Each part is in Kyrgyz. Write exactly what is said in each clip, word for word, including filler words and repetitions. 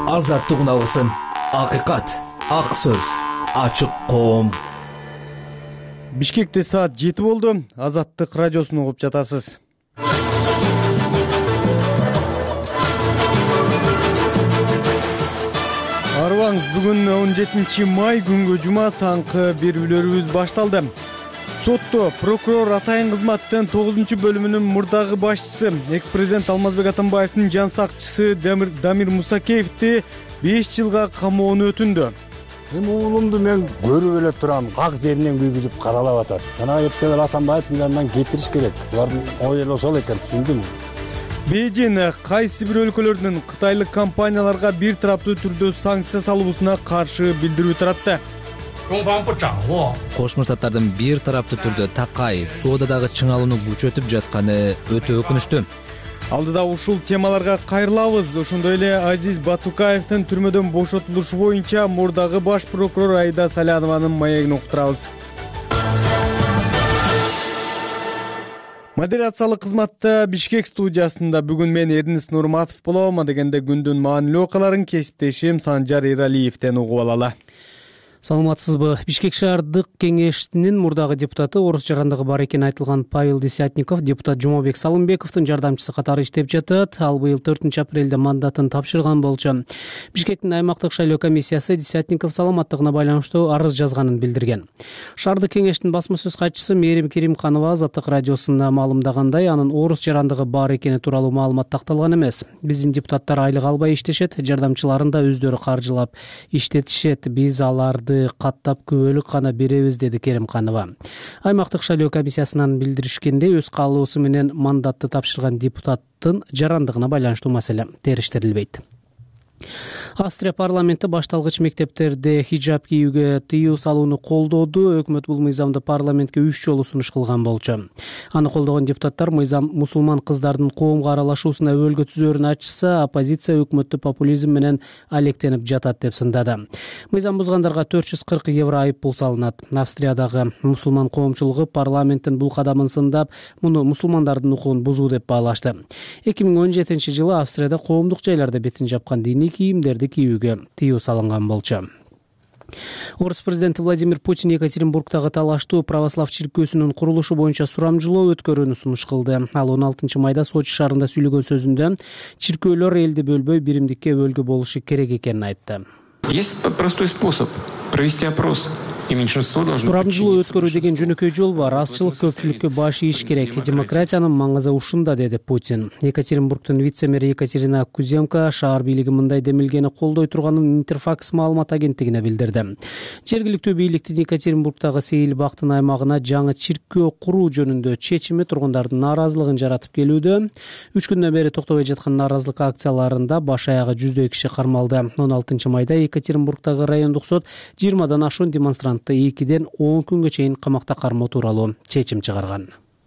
Азаттыгын алгысым, акыйкат, ак сөз, ачык коом. Бишкекте саат жети болду. Азаттык радиосун угуп жатасыз. Арыбаңыз, бүгүн он жетинчи май күнгө жума таңкы берүүлөрүбүз башталды. Сотто прокурор атайын кызматтын тогузунчу бөлүмүнүн мурдагы башчысы, экс-президент Алмазбек Атамбаевдин жан сакчысы Дамир, Дамир Мусакеевди беш жылга камоону өтүндү. Эми уулумду мен көрүп эле турам, ак жеринен күйгүзүп каралап атат. Жана эптебел Атамбаевдин жанынан кетириш керек. Булардын ой эле ошол экен, түшүндүм. Бейжин кайсы бир өлкөлөрдүн кытайлык компанияларга бир тараптуу түрдө санкция салуусуна каршы билдирүү таратты. Кошмо Штаттардын бир тараптуу түрдө такай соодадагы чыңалууну күчөтүп жатканы өтө өкүнүчтүү. Алдыда ушул темаларга кайрылабыз. Ошондой эле Азиз Батукаевдин түрмөдөн бошотулушу боюнча мурдагы баш прокурор Аида Салянованын маегин уктурабыз. Модерациялык кызматта Бишкек студиясында бүгүн мен Эрдинис Нурматов болом. Дегенде күндүн маанилүү окуяларын кесиптешим Санжар Эралиевден угуп алалы. Саламатсызбы? Бишкек шаардык кеңешинин мурдагы депутаты, орус жарандыгы бар экени айтылган Павел Десятников депутат Жомобек Салымбековдун жардамчысы катары иштеп жатат. Ал быйыл төртүнчү апрелде мандатын тапшырган болчу. Бишкектин аймактык шайлоо комиссиясы Десятников саламаттыгына байланыштуу арыз жазганын билдирген. Шаардык кеңештин басма сөз катчысы Мээрим Керимканова Азаттык радиосуна маалымдагандай, анын орус жарандыгы бар экени тууралуу маалымат такталган эмес. Биздин депутаттар айлык албай иштешет, жардамчыларын да өздөрү каржылап иштетишет. Биз аларды каттап күбөлүк гана беребиз, деди Керимканова. Аймактык шайлоо комиссиясынан билдиришкенде, өз каалоосу менен мандатты тапшырган депутаттын жарандыгына байланыштуу маселе териштирилбейт. Австрия парламенти башталгыч мектептерде хиджаб кийүүгө тыюу салууну колдоду. Өкмөт бул мыйзамды парламентке үч жолу сунуш кылган болчу. Аны колдогон депутаттар мыйзам мусулман кыздардын коомго аралашуусуна өбөлгө түзөөрүн ачса, оппозиция өкмөттү популизм менен алектенип жатат деп сындады. Мыйзам бузгандарга төрт жүз кырк евро айып пул салынат. Австриядагы мусулман коомчулугу парламенттин бул кадамын сындап, муну мусулмандардын укугун бузуу деп баалашты. эки миң он жетинчи жылы Австрияда коомдук жайларда бетин жапкан диний кийимдерди кийүүгө тыюу салынган болчу. Орус президенти Владимир Путин Екатеринбургдагы талаштуу православ чиркөөсүнүн курулушу боюнча сурамжылоо өткөрүүнү сунуш кылды. Ал он алтынчы майда Сочи шаарында сүйлөгөн сөзүндө чиркөөлөр элди бөлбөй биримдикке өбөлгө болушу керек экенин айтты. Есть простой способ провести опрос. Сурамжылоо өткөрүү деген жөнөкөй жол бар. Азчылык көпчүлүккө баш ийиш керек. Демократиянын маңызы ушунда, деди Путин. Екатеринбургдун вице-мэри Екатерина Куземка шаар бийлиги мындай демилгени колдой турганын Интерфакс маалымат агенттигине билдирди. Жергиликтүү бийликтин Екатеринбургдагы Сейил Бактын аймагына жаңы чиркөө куруу жөнүндө чечими тургундардын нааразылыгын жаратып келүүдө. Үч күндөн бери токтобой жаткан нааразылык акцияларында баш аягы жүздөй киши кармалды. он алтынчы майда Екатеринбургдагы райондук сот жыйырмадан ашуун демонстрант экиден он күнгө чейин камакта кармоо тууралуу чечим чыгарган.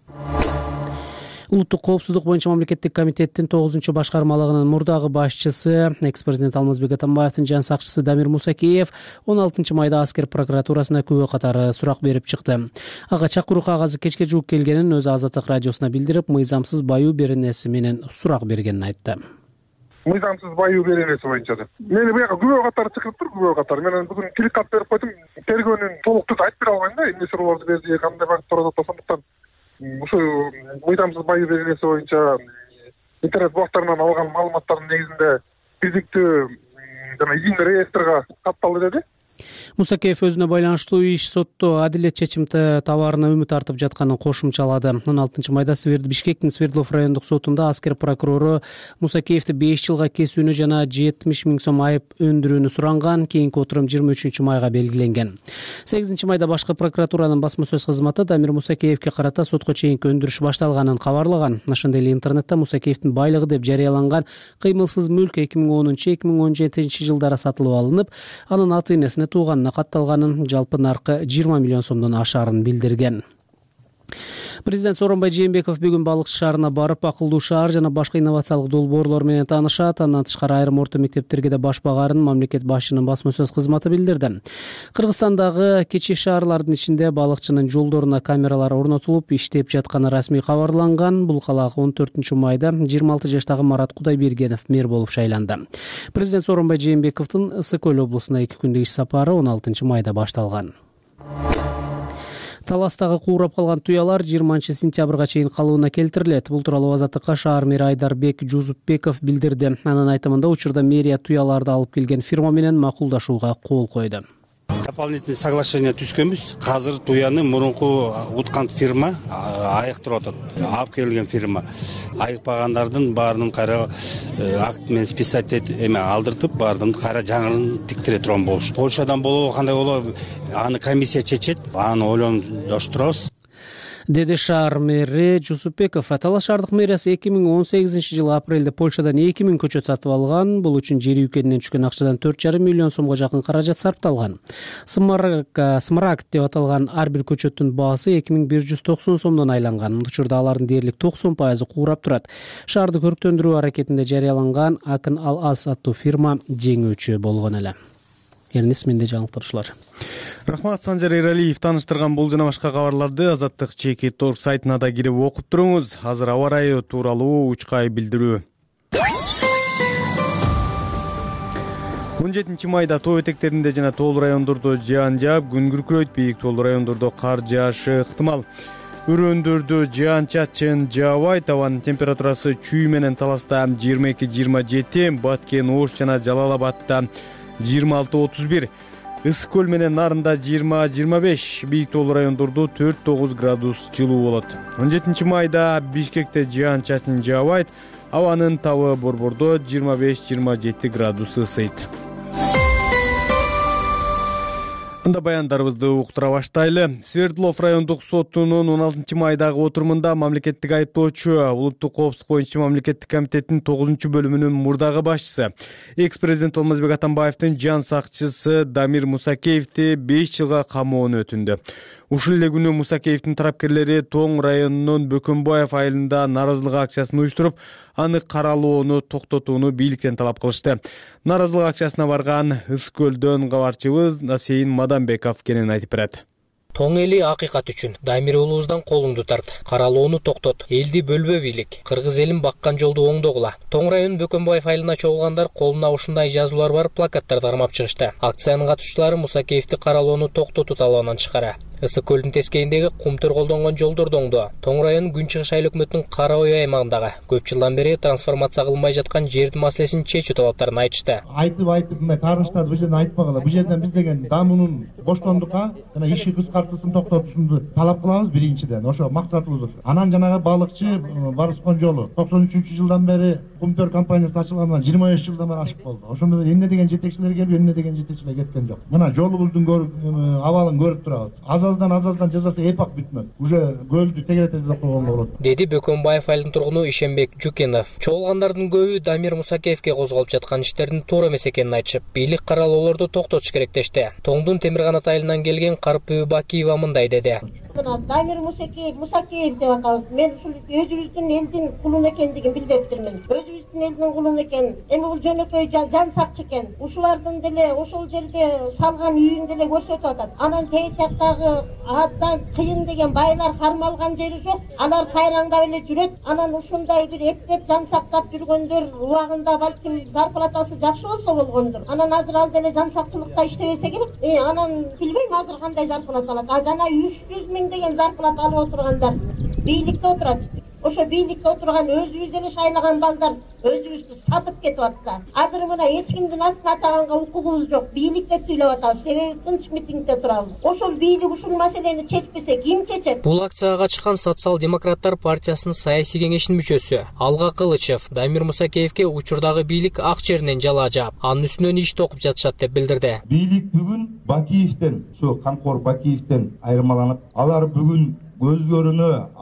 Улуттук коопсуздук боюнча мамлекеттик комитеттин тогузунчу башкармалыгынын мурдагы башчысы, экс-президент Алмазбек Атамбаевдин жан сакчысы Дамир Мусакеев он алтынчы майда аскер прокуратурасына күбө катары сурак берип чыкты. Ага чакыруу кагазы кечке жууп келгенин өзү Азаттык радиосуна билдирип, мыйзамсыз баюу беренеси менен сурак бергенин айтты. Мыйзамсыз баюу беренеси боюнча деп. Мени буяка күбө катары чакырыптыр, күбө катары. Мен бүгүн тилик кат берип койдум. Тергөөнүн толуктуу айтып бере албайм да, эмне суроолорду берди, кандай багытта турат атасандыктан. Ушу мыйзамсыз баюу беренеси боюнча интернет блоктарынан алган маалыматтардын негизинде бирдиктүү жана изин реестрге катталды деди. Мусакеев өзүнө байланыштуу иш сотто адилет чечим табаарына үмүт артып жатканын кошумчалады. он алтынчы майда Бишкектин Свердлов райондук сотунда аскер прокурору Мусакеевди беш жылга кесүүнү жана жетимиш миң сом айып өндүрүүнү суранган. Кийинки отурум жыйырма үчүнчү майга белгиленген. сегизинчи майда башкы прокуратуранын басма сөз кызматы Дамир Мусакеевге карата сотко чейинки өндүрүш башталганын кабарлаган. Ошондой эле интернетте Мусакеевдин байлыгы деп жарыяланган кыймылсыз мүлк эки миң онунчу эки миң он жетинчи жылдары сатылып алынып, анын ата-энесине тууганына катталганын, жалпы наркы жыйырма миллион сомдон ашаарын билдирген. Президент Сооронбай Жээнбеков бүгүн Балыкчы шаарына барып, акылдуу шаар жана башка инновациялык долбоорлор менен таанышат. Андан тышкары айрым орто мектептерге да баш багарын мамлекет башчынын басма сөз кызматы билдирди. Кыргызстандагы кичи шаарлардын ичинде балыкчынын жолдоруна камералар орнотулуп иштеп жатканы расмий кабарланган. Бул калаага он төртүнчү майда жыйырма алты жаштагы Марат Кудайбергенов мэр болуп шайланды. Президент Сооронбай Жээнбековдун Ысык Көл облусуна эки күндүк иш сапары он алтынчы майда башталган. Таластагы куурап калган туялар жыйырманчы сентябрга чейин калыбына келтирилет. Бул тууралуу Азаттыкка шаар мэри Айдарбек Жузупбеков билдирди. Анын айтымында учурда мэрия туяларды алып келген фирма менен макулдашууга кол койду. Дополнительный соглашение түзгөнбүз. Азыр туяны мурунку уткан фирма айыктырып атат. Алып келген фирма. Айыкпагандардын баарынын кайра акт менен списать эме алдыртып, баардын кайра жаңылын тиктире турган болуш. Польшадан болобу, кандай болобу, аны комиссия чечет. Аны ойлондоштурабыз. Деди шаар мэри Жусупбеков. Талас шаардык мэриясы эки миң он сегизинчи жылы апрелде Польшадан эки миң көчөт сатып алган. Бул үчүн жер үйкенинен түшкөн акчадан төрт жарым миллион сомго жакын каражат сарпталган. Смарагд деп аталган ар бир көчөттүн баасы эки миң бир жүз токсон сомдон айланган. Учурда алардын дээрлик токсон пайызы куурап турат. Шаарды көрктөндүрүү аракетинде жарыяланган Акын Ал Ас аттуу фирма жеңүүчү болгон эле. Эрнис менде жаңылыктырушулар. Рахмат, Санжар Эралиев тааныштырган бул жана башка кабарларды Азаттык чекит точка орг сайтына да кирип окуп туруңуз. Азыр аба ырайы тууралуу учкай билдирүү. он жетинчи майда тоо этектеринде жана тоолуу райондордо жаан жаап, күн күркүрөйт, бийик тоолуу райондордо кар жаашы ыктымал. Өрөөндөрдө жаан-чачын жаабайт, абанын температурасы Чүй менен Таласта жыйырма эки жыйырма жети, Баткен, Ош жана Жалал-Абадта жыйырма алты отуз бир, Ысык Көл менен Нарында жыйырма жыйырма беш, бийик тоолуу райондордо төрт тогуз градус жылуу болот. он жетинчи майда Бишкекте жаан-чачын жаабайт, абанын табы Борбордо жыйырма беш жыйырма жети градус ысыйт. Анда баяндарыбызды уктура баштайлы. Свердлов райондук сотунун он алтынчы майдагы отурумунда мамлекеттик айыптоочу улуттук коопсуздук боюнча мамлекеттик комитеттин тогузунчу бөлүмүнүн мурдагы башчысы, экс-президент Алмазбек Атамбаевдин жан сакчысы Дамир Мусакеевди беш жылга камоону өтүндү. Ушул эле күнү Мусакеевдин тарапкерлери Тоң районунун Бөкөнбаев айылында нааразылык акциясын уюштуруп, аны каралоону токтотууну бийликтен талап кылышты. Нааразылык акциясына барган Ысык Көлдөн кабарчыбыз Насейин Мадамбеков кенен айтып берет. Тоң эли акыйкат үчүн Дамир уулубуздан колуңду тарт, каралоону токтот, элди бөлбө бийлик, кыргыз элин баккан жолду оңдогула. Тоң район Бөкөнбаев айылына чогулгандар колуна ушундай жазуулар бар плакаттарды кармап чыгышты. Акциянын катышчылары Мусакеевди каралоону токтотуу талабынан чыгара. Ысык Көлдүн тескейиндеги кумтөр колдонгон жолдорду оңдоо. Тоң район Күн Чыгыш айыл өкмөтүнүн Кара Ой аймагындагы көп жылдан бери трансформация кылынбай жаткан жердин маселесин чечүү талаптарын айтышты. Айтып айтып мына тарыштарды бул жерден айтпагыла. Бул жерден биз деген дамуунун боштондукка жана иши кыскартуусын токтотуусунду талап кылабыз биринчиден. Ошо максатыбыз. Анан жанагы балыкчы Барыскон жолу токсон үчүнчү жылдан бери кумтөр компаниясы ачылгандан жыйырма беш жылдан бери ашып болду. Ошондо эмне деген жетекчилер келип, эмне деген жетекчилер кеткен жок. Мына жолубуздун абалын көрүп турабыз. Азаздан азаздан жазасы эпак бүтмөк. Уже көлдү тегерете жаза койгонго болот. Деди Бөкөнбаев айылынын тургуну Ишенбек Жукенов. Чогулгандардын көбү Дамир Мусакеевге козголуп жаткан иштердин туура эмес экенин айтышып, бийлик каралоолорду токтотуш керек дешти. Тоңдун Темир Канат айылынан келген Карпы Бакиева мындай деди. Дамир Мусакеев, Мусакеев деп атабыз. Мен ушул өзүбүздүн элдин кулун экендигин билбептирмин. Өзүбүздүн элдин кулун экен. Эми бул жөнөкөй жан сакчы экен. Ушулардын деле ошол жерде салган үйүн деле көрсөтүп атат. Анан тээ жактагы абдан кыйын деген байлар кармалган жери жок. Алар кайраңдап эле жүрөт. Анан ушундай бир эптеп жан сактап жүргөндөр убагында балким зарплатасы жакшы болсо болгондур. Анан азыр ал деле жан сакчылыкта иштебесе керек. Э анан билбейм азыр кандай зарплата алат. А жана үч жүз миң деген зарплата алып отургандар бийликте отурат. Ошо бийликте отурган өзүбүз эле шайлаган балдар өзүбүздү сатып кетип атты. Азыр мына эч кимдин атын атаганга укугубуз жок. Бийликте сүйлөп атабыз. Себеби тынч митингде турабыз. Ошол бийлик ушул маселени чечпесе ким чечет? Бул акцияга чыккан Социал-демократтар партиясынын саясий кеңешинин мүчөсү Алга Кылычев Дамир Мусакеевге учурдагы бийлик ак жеринен жалаа жаап, анын үстүнөн иш токуп жатышат деп билдирди. Бийлик бүгүн Бакиевден, ушу Камкор Бакиевден айырмаланып, алар бүгүн көздөрүнө атып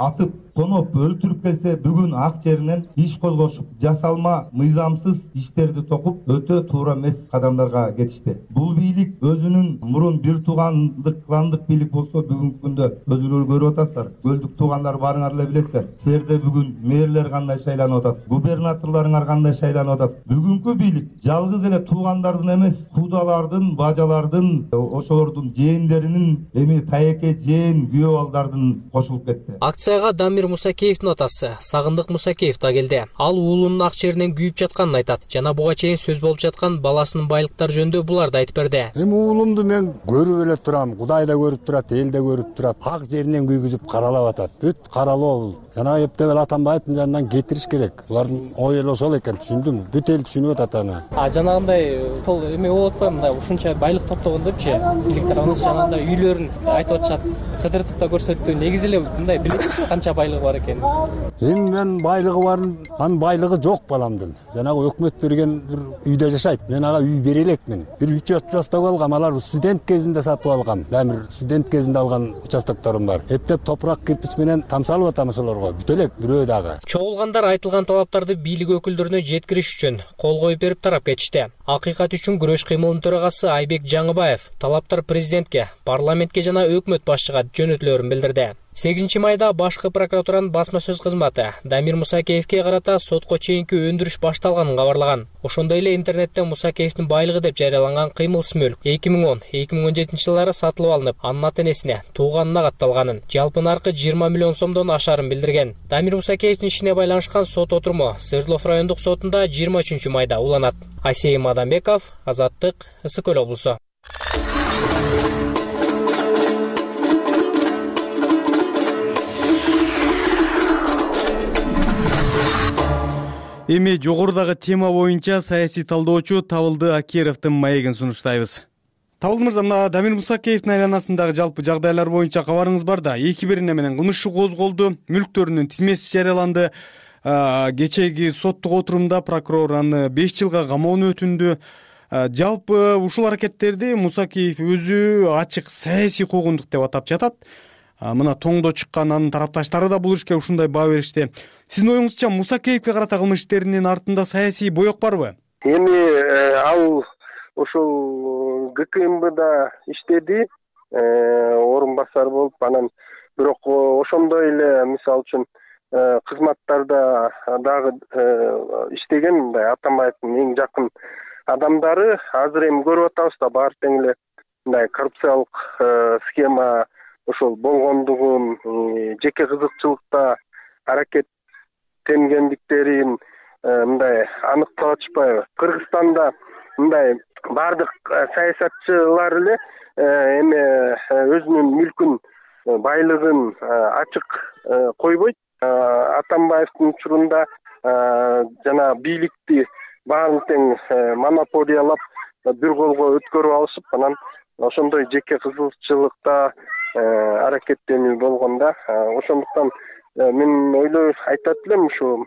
тоноп өлтүрүп келсе бүгүн ак жеринен иш козгошуп жасалма мыйзамсыз иштерди токуп өтө туура эмес кадамдарга кетишти. Бул бийлик өзүнүн мурун бир туугандык кландык бийлик болсо бүгүнкү күндө өзүңөр көрүп атасыздар. Көлдүк туугандар баарыңар эле билесиздер. Силерде бүгүн мэрлер кандай шайланып атат, губернаторлоруңар кандай шайланып атат. Бүгүнкү бийлик жалгыз эле туугандардын эмес, кудалардын, бажалардын, ошолордун жээндеринин, эми тайеке жээн күйөө балдардын кошулуп кетти. Акцияга Дамир Мусакеевдин атасы Сагындык Мусакеев да келди. Ал уулунун ак жеринен күйүп жатканын айтат. Жана буга чейин сөз болуп жаткан баласынын байлыктары жөнүндө буларды айтып берди. Эми уулумду мен көрүп эле турам, Кудай да көрүп турат, эл да көрүп турат. Ак жеринен күйгүзүп каралап атат. Бүт каралоо бул. Жана Эптебел Атамбаевдин жанынан кетириш керек. Булардын ой эле ошол экен, түшүндүм. Бүт эл түшүнүп атат аны. А жанагындай ошол эме болуп атпайбы, мындай ушунча байлык топтогондопчу, бийликтер анын жанагындай үйлөрүн айтып атышат, кыдыртып да көрсөттү. Негизи эле мындай билесизби канча байлыгы бар экенин? Эми мен байлыгы барын, анын байлыгы жок баламдын. Жанагы өкмөт берген бир үйдө жашайт. Мен ага үй бере элекмин. Бир үч участок алгам, алар студент кезинде сатып алгам. Бир студент кезинде алган участокторум бар. Эптеп топурак кирпич менен тамсалып атам ошолорго. Бүт элек бирөө дагы. Чогулгандар айтылган талаптарды бийлик өкүлдөрүнө жеткириш үчүн кол коюп берип тарап кетишти. Акыйкат үчүн күрөш кыймылынын төрагасы Айбек Жаңыбаев талаптар президентке, парламентке жана өкмөт башчыга жөнөтүлөрүн билдирди. сегизинчи майда башкы прокуратуранын басма сөз кызматы Дамир Мусакеевке карата сотко чейинки өндүрүш башталганын кабарлаган. Ошондой эле интернетте Мусакеевдин байлыгы деп жарыяланган кыймылсыз мүлк эки миң он — эки миң он жетинчи жылдары сатылып алынып, анын ата-энесине, тууганына катталганын, жалпы наркы жыйырма миллион сомдон ашарын билдирген. Дамир Мусакеевдин ишине байланышкан сот отуруму Свердлов райондук сотунда жыйырма үчүнчү майда уланат. Асейим Адамбеков, Азаттык, Ысык Көл облусу. Эми жогорудагы тема боюнча саясий талдоочу Табылды Акеровдун маегин сунуштайбыз. Табылды мырза, мына Дамир Мусакеевдин айланасындагы жалпы жагдайлар боюнча кабарыңыз бар да, эки бирине менен кылмыш иши козголду, мүлктөрүнүн тизмеси жарыяланды. Кечеги соттук отурумда прокурор аны беш жылга камоону өтүндү. Жалпы ушул аракеттерди Мусакеев өзү ачык саясий куугундук деп атап жатат. Мына тоңдо чыккан анын тарапташтары да бул ишке ушундай баа беришти. Сиздин оюңузча Мусакеевке карата кылмыш иштеринин артында саясий боек барбы? Эми ал ушул ГКМБда иштеди, орун басар болуп, анан бирок ошондой эле мисалы үчүн кызматтарда дагы иштеген, мындай Атамбаевдин эң жакын адамдары. Азыр эми көрүп атабыз да, баары тең эле мындай коррупциялык схема ошол болгондугун, жеке кызыкчылыкта аракеттенгендиктерин мындай аныктап атышпайбы? Кыргызстанда мындай баардык саясатчылар эле эми өзүнүн мүлкүн, байлыгын ачык койбойт. Атамбаевдин учурунда жана бийликти баарын тең монополиялап бир колго өткөрүп алышып, анан ошондой жеке кызыкчылыкта аракеттенүү болгонда, ошондуктан мен ойлойм, айтат элем, ушу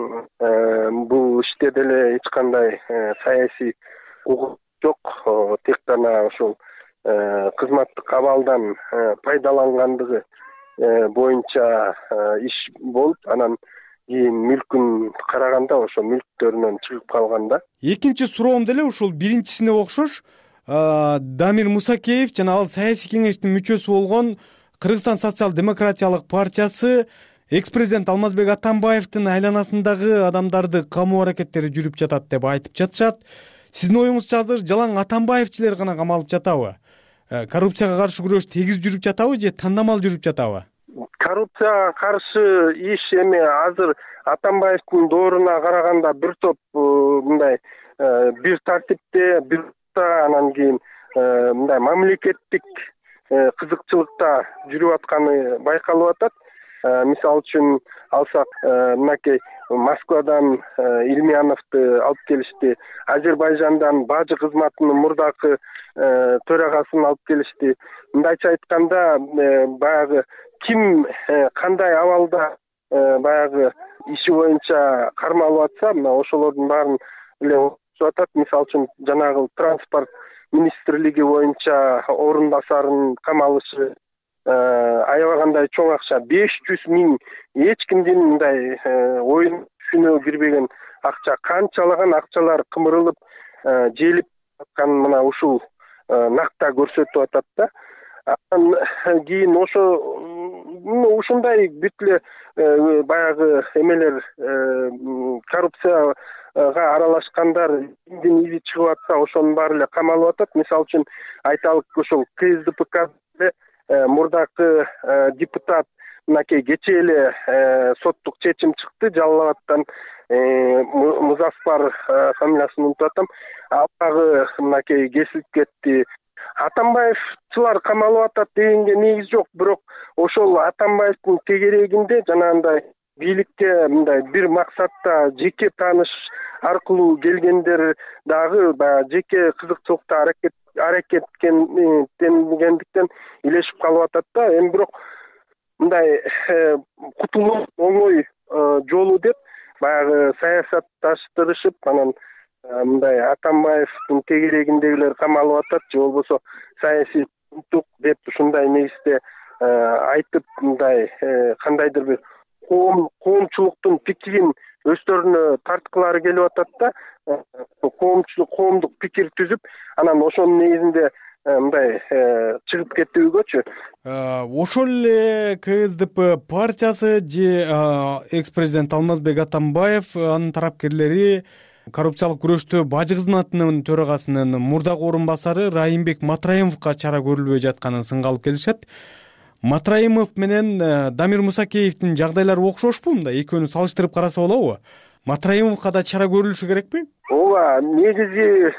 бул иште деле эч кандай саясий угук жок, тек гана ушул кызматтык абалдан пайдалангандыгы боюнча иш болуп, анан кийин мүлкүн караганда ошо мүлктөрүнөн чыгып калганда. Экинчи суроом деле ушул биринчисине окшош. Дамир Мусакеев жана ал саясий кеңештин мүчөсү болгон Кыргызстан социал-демократиялык партиясы экс-президент Алмазбек Атамбаевдин айланасындагы адамдарды камоо аракеттери жүрүп жатат деп айтып жатышат. Сиздин оюңузча азыр жалаң Атамбаевчилер гана камалып жатабы? Коррупцияга каршы күрөш тегиз жүрүп жатабы же тандамал жүрүп жатабы? Коррупцияга каршы иш эми азыр Атамбаевдин дооруна караганда бир топ мындай бир тартипте, бир анан кийин мындай мамлекеттик кызыкчылыкта жүрүп атканы байкалып атат. Мисалы үчүн алсак, мынакей Москвадан Илмияновду алып келишти, Азербайжандан бажы кызматынын мурдакы төрагасын алып келишти. Мындайча айтканда, баягы ким кандай абалда баягы иши боюнча кармалып атса, мына ошолордун баарын эле окутуп атат. Мисалы үчүн жанагы транспорт министрлиги боюнча орун басарын камалышы, аябагандай чоң акча беш жүз миң эч кимдин мындай оюн түшүнө кирбеген акча, канчалаган акчалар кымырылып желип атканын мына ушул накта көрсөтүп атат да. Андан кийин ошо ушундай бүт эле баягы эмелер коррупцияга аралашкандар кимдин изи чыгып атса ошонун баары эле камалып атат. Мисалы үчүн айталык, ошол КСДПК мурдакы депутат мынакей кечээ эле соттук чечим чыкты, Жалал Абадтан Музаффар фамилиясын унутуп атам. Ал дагы мынакей кесилип кетти. Атамбаевчылар камалып атат дегенге негиз жок, бирок ошол Атамбаевдин тегерегинде жанагындай бийликке мындай бир максатта жеке тааныш аркылуу келгендер дагы баягы жеке кызыкчылыкта аракет аракеттенгендиктен илешип калып атат да. Эми бирок мындай кутулуу оңой жолу деп баягы саясатташтырышып, анан мындай Атамбаевдин тегерегиндегилер камалып атат же болбосо саясий тук деп ушундай негизде айтып, мындай кандайдыр бир коом коомчулуктун пикирин өздөрүнө тарткылары келип атат да. Коомчулук коомдук пикир түзүп, анан ошонун негизинде мындай чыгып кеттигүүгөчү. Ошол эле КСДП партиясы же экс-президент Алмазбек Атамбаев анын тарапкерлери коррупциялык күрөштө бажы кызматынын төрагасынын мурдагы орун басары Райымбек Матраимовго чара көрүлбөй жатканын сынга алып келишет. Матраимов менен Дамир Мусакеевдин жагдайлары окшошпу? Мындай экөөнү салыштырып караса болобу? Матраимовго да чара көрүлүшү керекпи? Ооба, негизи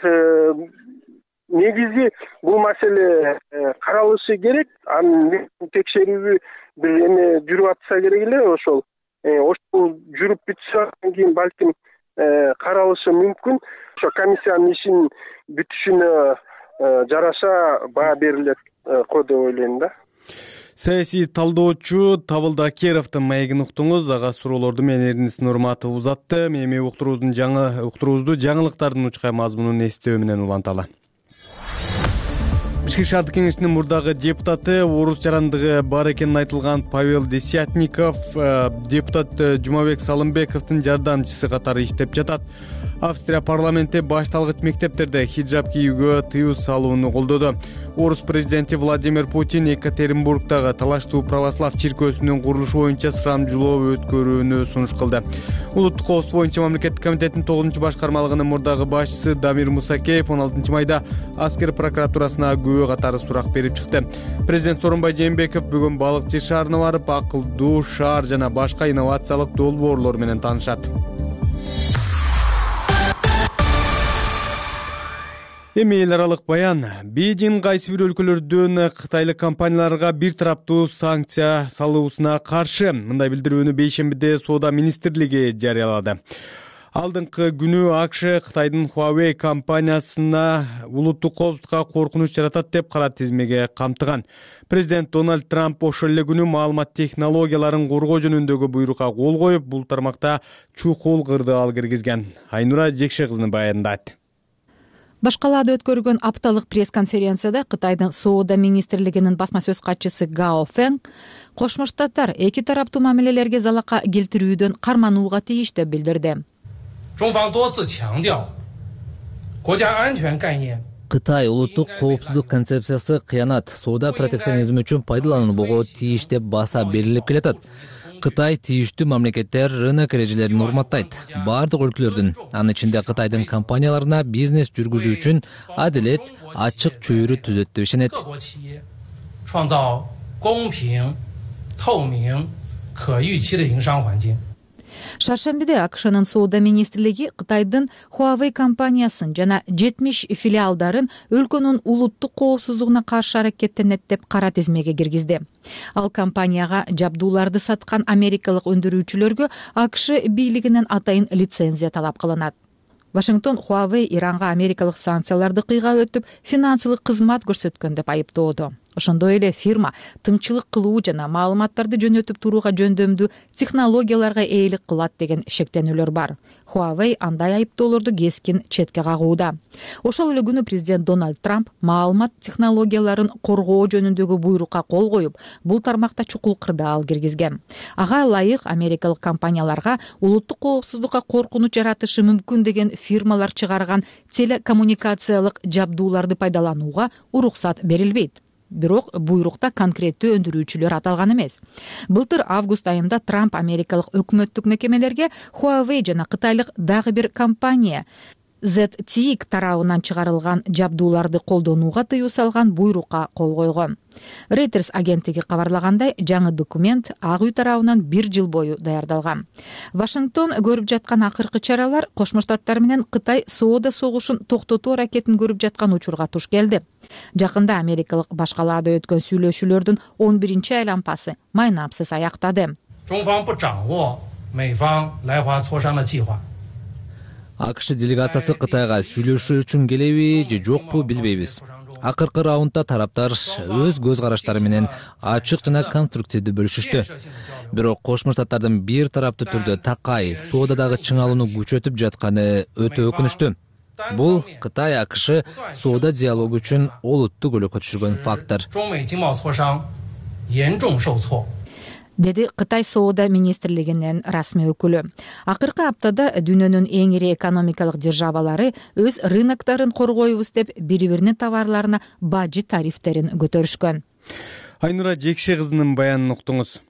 негизи бул маселе каралышы керек. Анын текшерүүгө бир эме жүрүп атса керек эле ошол. Ошол жүрүп бүтсө андан кийин балким каралышы мүмкүн. Ошо комиссиянын ишин бүтүшүнө жараша баа берилет го деп ойлойм да. Саясий талдоочу Табылды Акеровдун маегин уктуңуз. Ага суроолорду менен Эрдинис Нурматов узатты. Эми уктуруубуздун жаңы уктуруубузду жаңылыктардын учкай мазмунун эстөө менен уланталы. Бишкек шаардык кеңешинин мурдагы депутаты, орус жарандыгы бар экенин айтылган Павел Десятников депутат Жумабек Салымбековдун жардамчысы катары иштеп жатат. Австрия парламенти башталгыч мектептерде хиджаб кийүүгө тыюу салууну колдоду. Орус президенти Владимир Путин Екатеринбургдагы талаштуу православ чиркөөсүнүн курулушу боюнча сурамжылоо өткөрүүнү сунуш кылды. Улуттук коопсуздук боюнча мамлекеттик комитеттин тогузунчу башкармалыгынын мурдагы башчысы Дамир Мусакеев он алтынчы майда аскер прокуратурасына күбө катары сурак берип чыкты. Президент Сооронбай Жээнбеков бүгүн Балыкчы шаарына барып, акылдуу шаар жана башка инновациялык долбоорлор менен таанышат. Эми эл аралык баян. Бейжиң кайсы бир өлкөлөрдөн кытайлык компанияларга бир тараптуу санкция салуусуна каршы. Мындай билдирүүнү бейшембиде Соода министрлиги жарыялады. Алдыңкы күнү АКШ Кытайдын Huawei компаниясына улуттук коопсуздукка коркунуч жаратат деп кара тизмеге камтыган. Президент Дональд Трамп ошол эле күнү маалымат технологияларын коргоо жөнүндөгү буйрукка кол коюп, бул тармакта чукул кырдаал киргизген. Айнура Жекше кызы баяндайт. Башкалада өткөрүлгөн апталык пресс-конференцияда Кытайдын Соода министрлигинин басма сөз катчысы Гао Фэнг Кошмо Штаттар эки тараптуу мамилелерге залака келтирүүдөн карманууга тийиш деп билдирди. Кытай улуттук коопсуздук концепциясы кыянат, соода протекционизми үчүн пайдаланылбого тийиш деп баса берилип келатат. Кытай тийиштүү мамлекеттер рынок эрежелерин урматтайт. Бардык өлкөлөрдүн, анын ичинде Кытайдын компанияларына бизнес жүргүзүү үчүн адилет, ачык чөйрө түзөт деп ишенет. Шаршембиде АКШнын Соода министрлиги Кытайдын Huawei компаниясын жана жетимиш филиалдарын өлкөнүн улуттук коопсуздугуна каршы аракеттенет деп кара тизмеге киргизди. Ал компанияга жабдууларды саткан америкалык өндүрүүчүлөргө АКШ бийлигинен атайын лицензия талап кылынат. Вашингтон Huawei Иранга америкалык санкцияларды кыйгап өтүп, финансылык кызмат көрсөткөн деп айыптоодо. Ошондой эле фирма тыңчылык кылуу жана маалыматтарды жөнөтүп турууга жөндөмдүү технологияларга ээлик кылат деген шектенүүлөр бар. Huawei андай айыптоолорду кескин четке кагууда. Ошол эле күнү президент Дональд Трамп маалымат технологияларын коргоо жөнүндөгү буйрукка кол коюп, бул тармакта чукул кырдаал киргизген. Ага ылайык америкалык компанияларга улуттук коопсуздукка коркунуч жаратышы мүмкүн деген фирмалар чыгарган телекоммуникациялык жабдууларды пайдаланууга уруксат берилбейт. Бирок буйрукта конкреттүү өндүрүүчүлөр аталган эмес. Былтыр август айында Трамп америкалык өкмөттүк мекемелерге Huawei жана кытайлык дагы бир компания зет ти и тарабынан чыгарылган жабдууларды колдонууга тыюу салган буйрукка кол койгон. Reuters агенттиги кабарлагандай, жаңы документ Ак үй тарабынан бир жыл бою даярдалган. Вашингтон көрүп жаткан акыркы чаралар Кошмо Штаттар менен Кытай соода согушун токтотуу аракетин көрүп жаткан учурга туш келди. Жакында америкалык башкалаада өткөн сүйлөшүүлөрдүн он биринчи айлампасы майнапсыз аяктады. АКШ делегациясы Кытайга сүйлөшүү үчүн келеби же жокпу билбейбиз. Акыркы раундда тараптар өз көз караштары менен ачык жана конструктивдүү бөлүшүштү. Бирок Кошмо Штаттардын бир тараптуу түрдө такай соодадагы чыңалууну күчөтүп жатканы өтө өкүнүчтүү. Бул Кытай АКШ соода диалогу үчүн олуттуу көлөккө түшүргөн фактор. Деди Кытай соода министрлигинин расмий өкүлү. Акыркы аптада дүйнөнүн эң ири экономикалык державалары өз рыноктарын коргойбуз деп бири-биринин товарларына бажы тарифтерин көтөрүшкөн. Айнура Жекше кызынын баянын уктуңуз.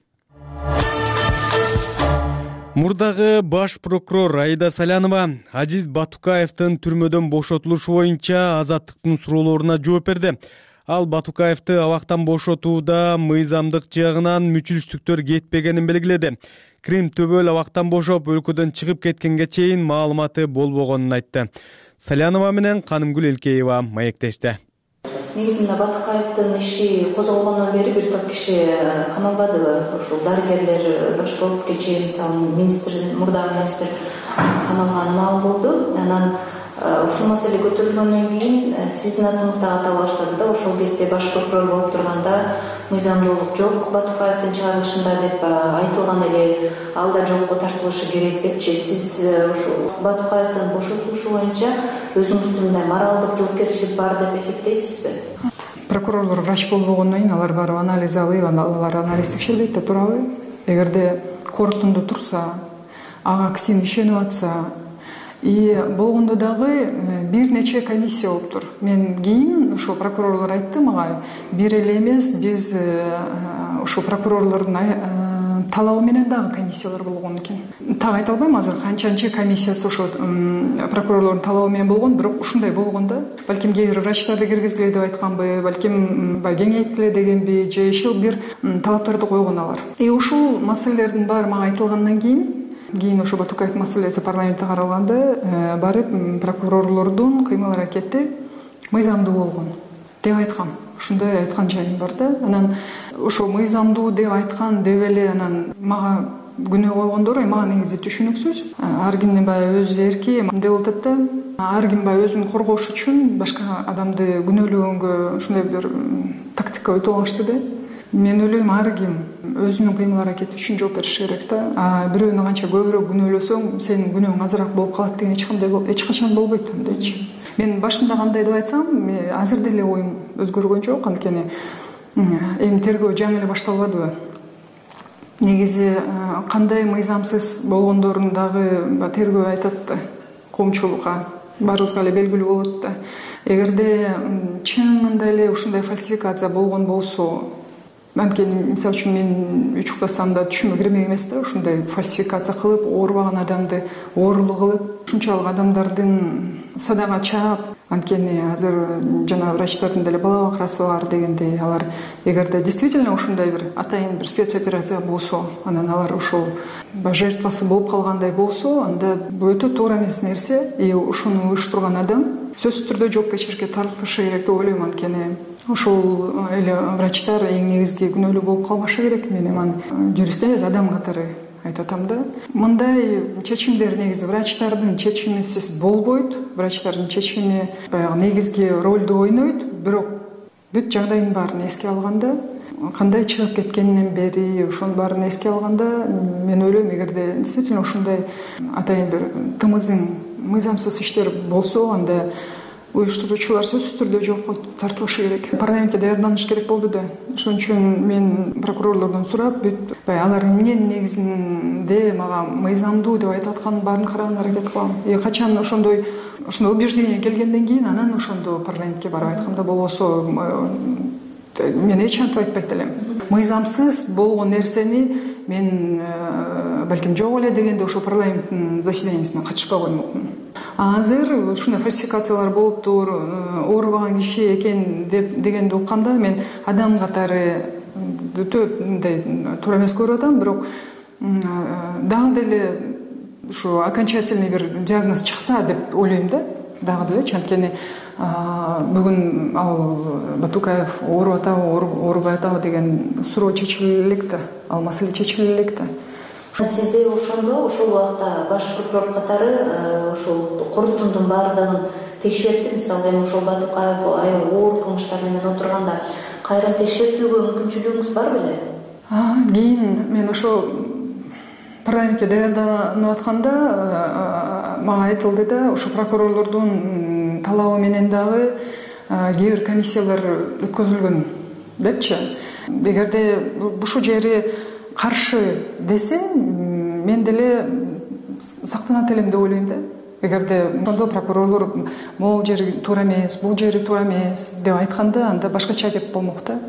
Мурдагы баш прокурор Аида Салянова Азиз Батукаевдин түрмөдөн бошотулушу боюнча Азаттыктын суроолоруна жооп берди. Ал Батукаевди абактан бошотууда мыйзамдык жагынан мүчүлүштүктөр кетпегенин белгиледи. Крим төбөл абактан бошоп, өлкөдөн чыгып кеткенге чейин маалыматы болбогонун айтты. Салянова менен Канымгүл Элкеева маектешти. Негизинде Батукаевдин иши козголгондон бери бир топ киши камалбадыбы? Ушул дарыгерлер баш болуп кечээ, мисалы, министр, мурдагы министр камалганы маалым болду. Анан ушул маселе көтөрүлгөндөн кийин сиздин атыңызды атала баштады да, ошол кезде баш прокурор болуп турганда мыйзамдуулук жок Батукаевдин чыгарылышында деп айтылган эле, ал да жокко тартылышы керек депчи. Сиз ушул Батукаевдин бошотулушу боюнча өзүңүздүн моралдык жоопкерчилик бар деп эсептейсизби? Прокурорлор врач болбогондон кийин алар барып анализ алып, алар анализ текшербейт да турабы? Эгерде корутунду турса, ага кисин ишенип атса, и болгондо дагы бир нече комиссия болуптур. Мен кийин ошо прокурорлор айтты мага, бир эле эмес, биз ошо прокурорлордун талабы менен дагы комиссиялар болгон экен. Так айта албайм азыр канчанчы комиссиясы ошо прокурорлордун талабы менен болгон, бирок ушундай болгон да. Балким кээ бир врачтарды киргизгиле деп айтканбы, балким кеңейткиле дегенби, же иши бир талаптарды койгон алар. И ушул маселелердин баары мага айтылгандан кийин Кийин ошо Батукаев маселеси парламентте каралганда барып прокурорлордун кыймыл аракети мыйзамдуу болгон деп айткам. Ушундай айткан жайым бар да. Анан ошо мыйзамдуу деп айткан деп эле анан мага күнөө койгондор мага негизи түшүнүксүз. Ар кимдин баягы өз эрки деп болот да. Ар ким баягы өзүн коргош үчүн башка адамды күнөөлөгөнгө ушундай бир тактика өтө алышты да. Мен ойлойм, ар ким өзүнүн кыймыл аракети үчүн жооп бериш керек да. А бирөөнү канча көбүрөөк күнөөлөсөң, сенин күнөөң азыраак болуп калат деген эч кандай эч качан болбойт андайчы. Мен башында кандай деп айтсам, азыр деле оюм өзгөргөн жок, анткени эми тергөө жаңы эле башталбадыбы. Негизи кандай мыйзамсыз болгондорун дагы тергөө айтат да, коомчулукка. Баарыбызга эле белгилүү болот да. Эгерде чынында эле ушундай фальсификация болгон болсо, анткени мисалы үчүн мен үч уктасам да түшүмө кирмек эмес да, ушундай фальсификация кылып, оорубаган адамды оорулуу кылып, ушунчалык адамдардын садага чаап, анткени азыр жана врачтардын деле бала бакырасы бар дегендей, алар эгерде действительно ушундай бир атайын бир спецоперация болсо, анан алар ошол жертвасы болуп калгандай болсо, анда бул өтө туура эмес нерсе, и ушуну уюштурган адам сөзсүз түрдө жоопкерчиликке тартылышы керек деп ойлойм. Анткени ошол эле врачтар эң негизги күнөөлүү болуп калбашы керек. Мен эми юрист эмес, адам катары айтып атам да. Мындай чечимдер негизи врачтардын чечимисиз болбойт. Врачтардын чечими баягы негизги ролду ойнойт, бирок бүт жагдайдын баарын эске алганда, кандай чыгып кеткенинен бери ошонун баарын эске алганда мен ойлойм, эгерде действительно ошондой атайын бир тымызың мыйзамсыз иштер болсо, анда уюштуруучулар сөзсүз түрдө жоопко тартылышы керек. Парламентке даярданыш керек болду да. Ошон үчүн мен прокурорлордон сурап, бүт алар эмненин негизинде мага мыйзамдуу деп айтып атканын баарын караганга аракет кылам. И качан ошондой ошондой убеждение келгенден кийин анан ошондо парламентке барып айтканда, болбосо мен эч кантип айтпайт элем. Мыйзамсыз болгон нерсени мен балким жок эле дегенде ошо парламенттин заседаниясына катышпай коймокмун. Азыр ушундай фальсификациялар болуптур, оорубаган киши экен деп дегенди укканда мен адам катары өтө мындай туура эмес көрүп атам, бирок дагы деле ушу окончательный бир диагноз чыкса деп ойлойм да, дагы деле, анткени бүгүн ал Батукаев ооруп атабы, оорубай атабы деген суроо чечиле элек да, ал маселе чечиле элек да. Сизде ошондо ошол убакта баш прокурор катары ошол корутундун баардыгын текшертип, мисалы эми ошол Батукаев аябай оор кылмыштар менен отурганда кайра текшертүүгө мүмкүнчүлүгүңүз бар беле? Кийин мен ошо парламентке даярданып атканда мага айтылды да, ошо прокурорлордун талабы менен дагы кээ бир комиссиялар өткөзүлгөн депчи. Эгерде ушул жери каршы десе, мен деле сактанат элем деп ойлойм да. Эгерде ошондо прокурорлор могул жери туура эмес, бул жери туура эмес деп айтканда, анда башкача кеп болмок да.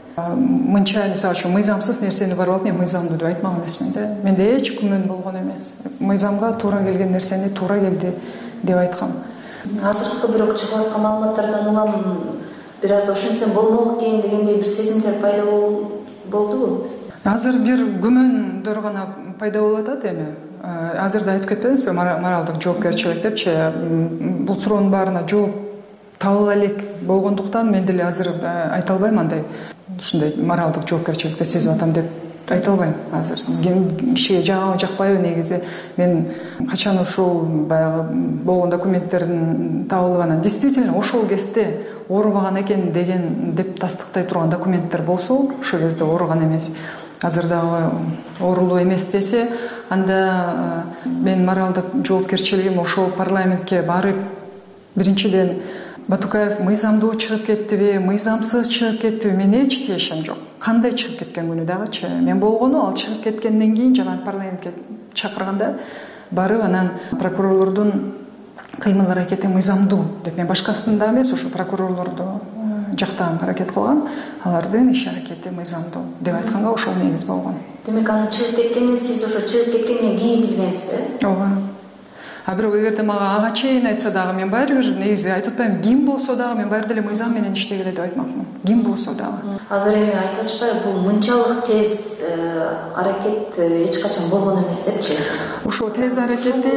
Мынча, мисалы үчүн, мыйзамсыз нерсени барып алып, мен мыйзамдуу деп айтмак эмесмин да. Менде эч күмөн болгон эмес. Мыйзамга туура келген нерсени туура келди деп айткам. Азыркы бирок чыгып аткан маалыматтардан улам бир аз ошентсем болмок экен дегендей бир сезимдер пайда болдубу? Азыр бир күмөндөр гана пайда болуп атат эми. Азыр да айтып кетпедиңизби, моралдык жоопкерчилик депчи. Бул суроонун баарына жооп табыла элек болгондуктан мен деле азыр айта албайм, андай ушундай моралдык жоопкерчиликти сезип атам деп айта албайм азыр. Кишиге жагабы жакпайбы, негизи мен качан ушул баягы болгон документтердин табылганын действительно ошол кезде оорубаган экен деген деп тастыктай турган документтер болсо, ошол кезде ооруган эмес, азыр дагы оорулуу эмес десе, анда мен моралдык жоопкерчилигим ошол парламентке барып, биринчиден Батукаев мыйзамдуу чыгып кеттиби, мыйзамсыз чыгып кеттиби, мен эч тиешем жок. Кандай чыгып кеткен күнү дагычы. Мен болгону ал чыгып кеткенден кийин жана парламентке чакырганда барып анан прокурорлордун кыймыл аракети мыйзамдуу деп, мен башкасын да эмес, ушу прокурорлорду жактаганга аракет кылгам, алардын иш аракети мыйзамдуу деп айтканга ошол негиз болгон. Демек аны чыгып кеткенин сиз ошо чыгып кеткенден кийин билгенсизби? Ооба. А бирок эгерде мага ага чейин айтса дагы, мен баары бир негизи айтып атпайм, ким болсо дагы мен баары деле мыйзам менен иштегиле деп айтмакмын. Ким болсо дагы. Азыр эми айтып атышпайбы, бул мынчалык тез аракет эч качан болгон эмес депчи. Ошол тез аракети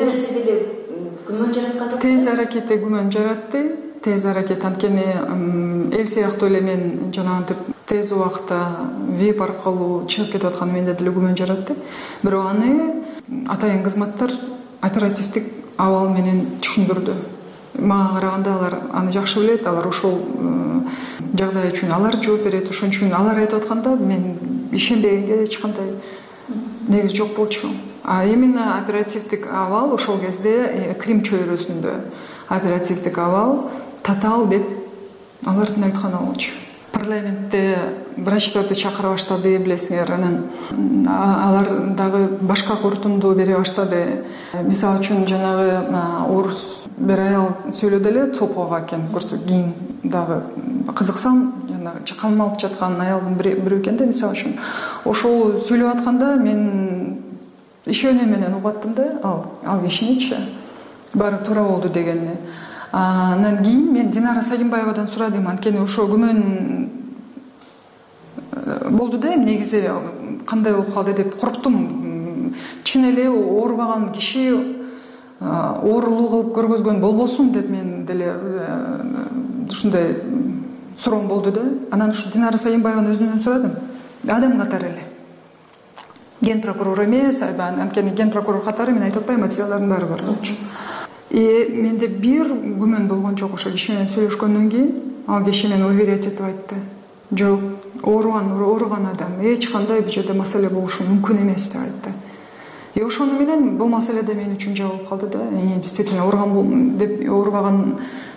күмөн жараткан жок. Тез аракети күмөн жаратты. Тез аракет, анткени эл сыяктуу эле мен жанагынтип тез убакта веб аркылуу чыгып кетип аткан менде деле күмөн жаратты. Бирок аны атайын кызматтар оперативдик абал менен түшүндүрдү. Мага караганда алар аны жакшы билет, алар ошол жагдай үчүн алар жооп берет, ошон үчүн алар айтып атканда мен ишенбегенге эч кандай негиз жок болчу. А именно оперативдик абал ошол кезде Крим чөйрөсүндө оперативдик абал татаал деп алардын айтканы болчу. Парламентте врачтарды чакыра баштады, билесиңер, анан алар дагы башка корутунду бере баштады. Мисалы үчүн жанагы орус бир аял сүйлөдү эле, Цопова экен, көрсө кийин дагы кызыксам, жанагы камалып жаткан аялдын бири экен да, мисалы үчүн. Ошол сүйлөп атканда мен ишенүү менен угаттым да, ал ал кишиничи баары туура болду дегенди. Анан кийин мен Динара Сагимбаевадан сурадым, анткени ошо күмөн болду да, негизи кандай болуп калды деп корктум. Чын эле оорубаган киши оорулуу кылып көргөзгөн болбосун деп мен деле ушундай суроом болду да. Анан ушу Динара Сагимбаеванын өзүнөн сурадым. Адам катары эле. Ген прокурор эмес, анткени ген прокурор катары мен айтып атпайм, материалдардын баары бар болчу. И менде бир күмөн болгон жок ошо киши менен сүйлөшкөндөн кийин. ал киши мени уверять этип айтты. Жок, ооруган ооруган адам эч кандай бул жерде маселе болушу мүмкүн эмес деп айтты. И ошону менен бул маселе да мен үчүн жабылып калды да. Действительно ооруган деп ооруган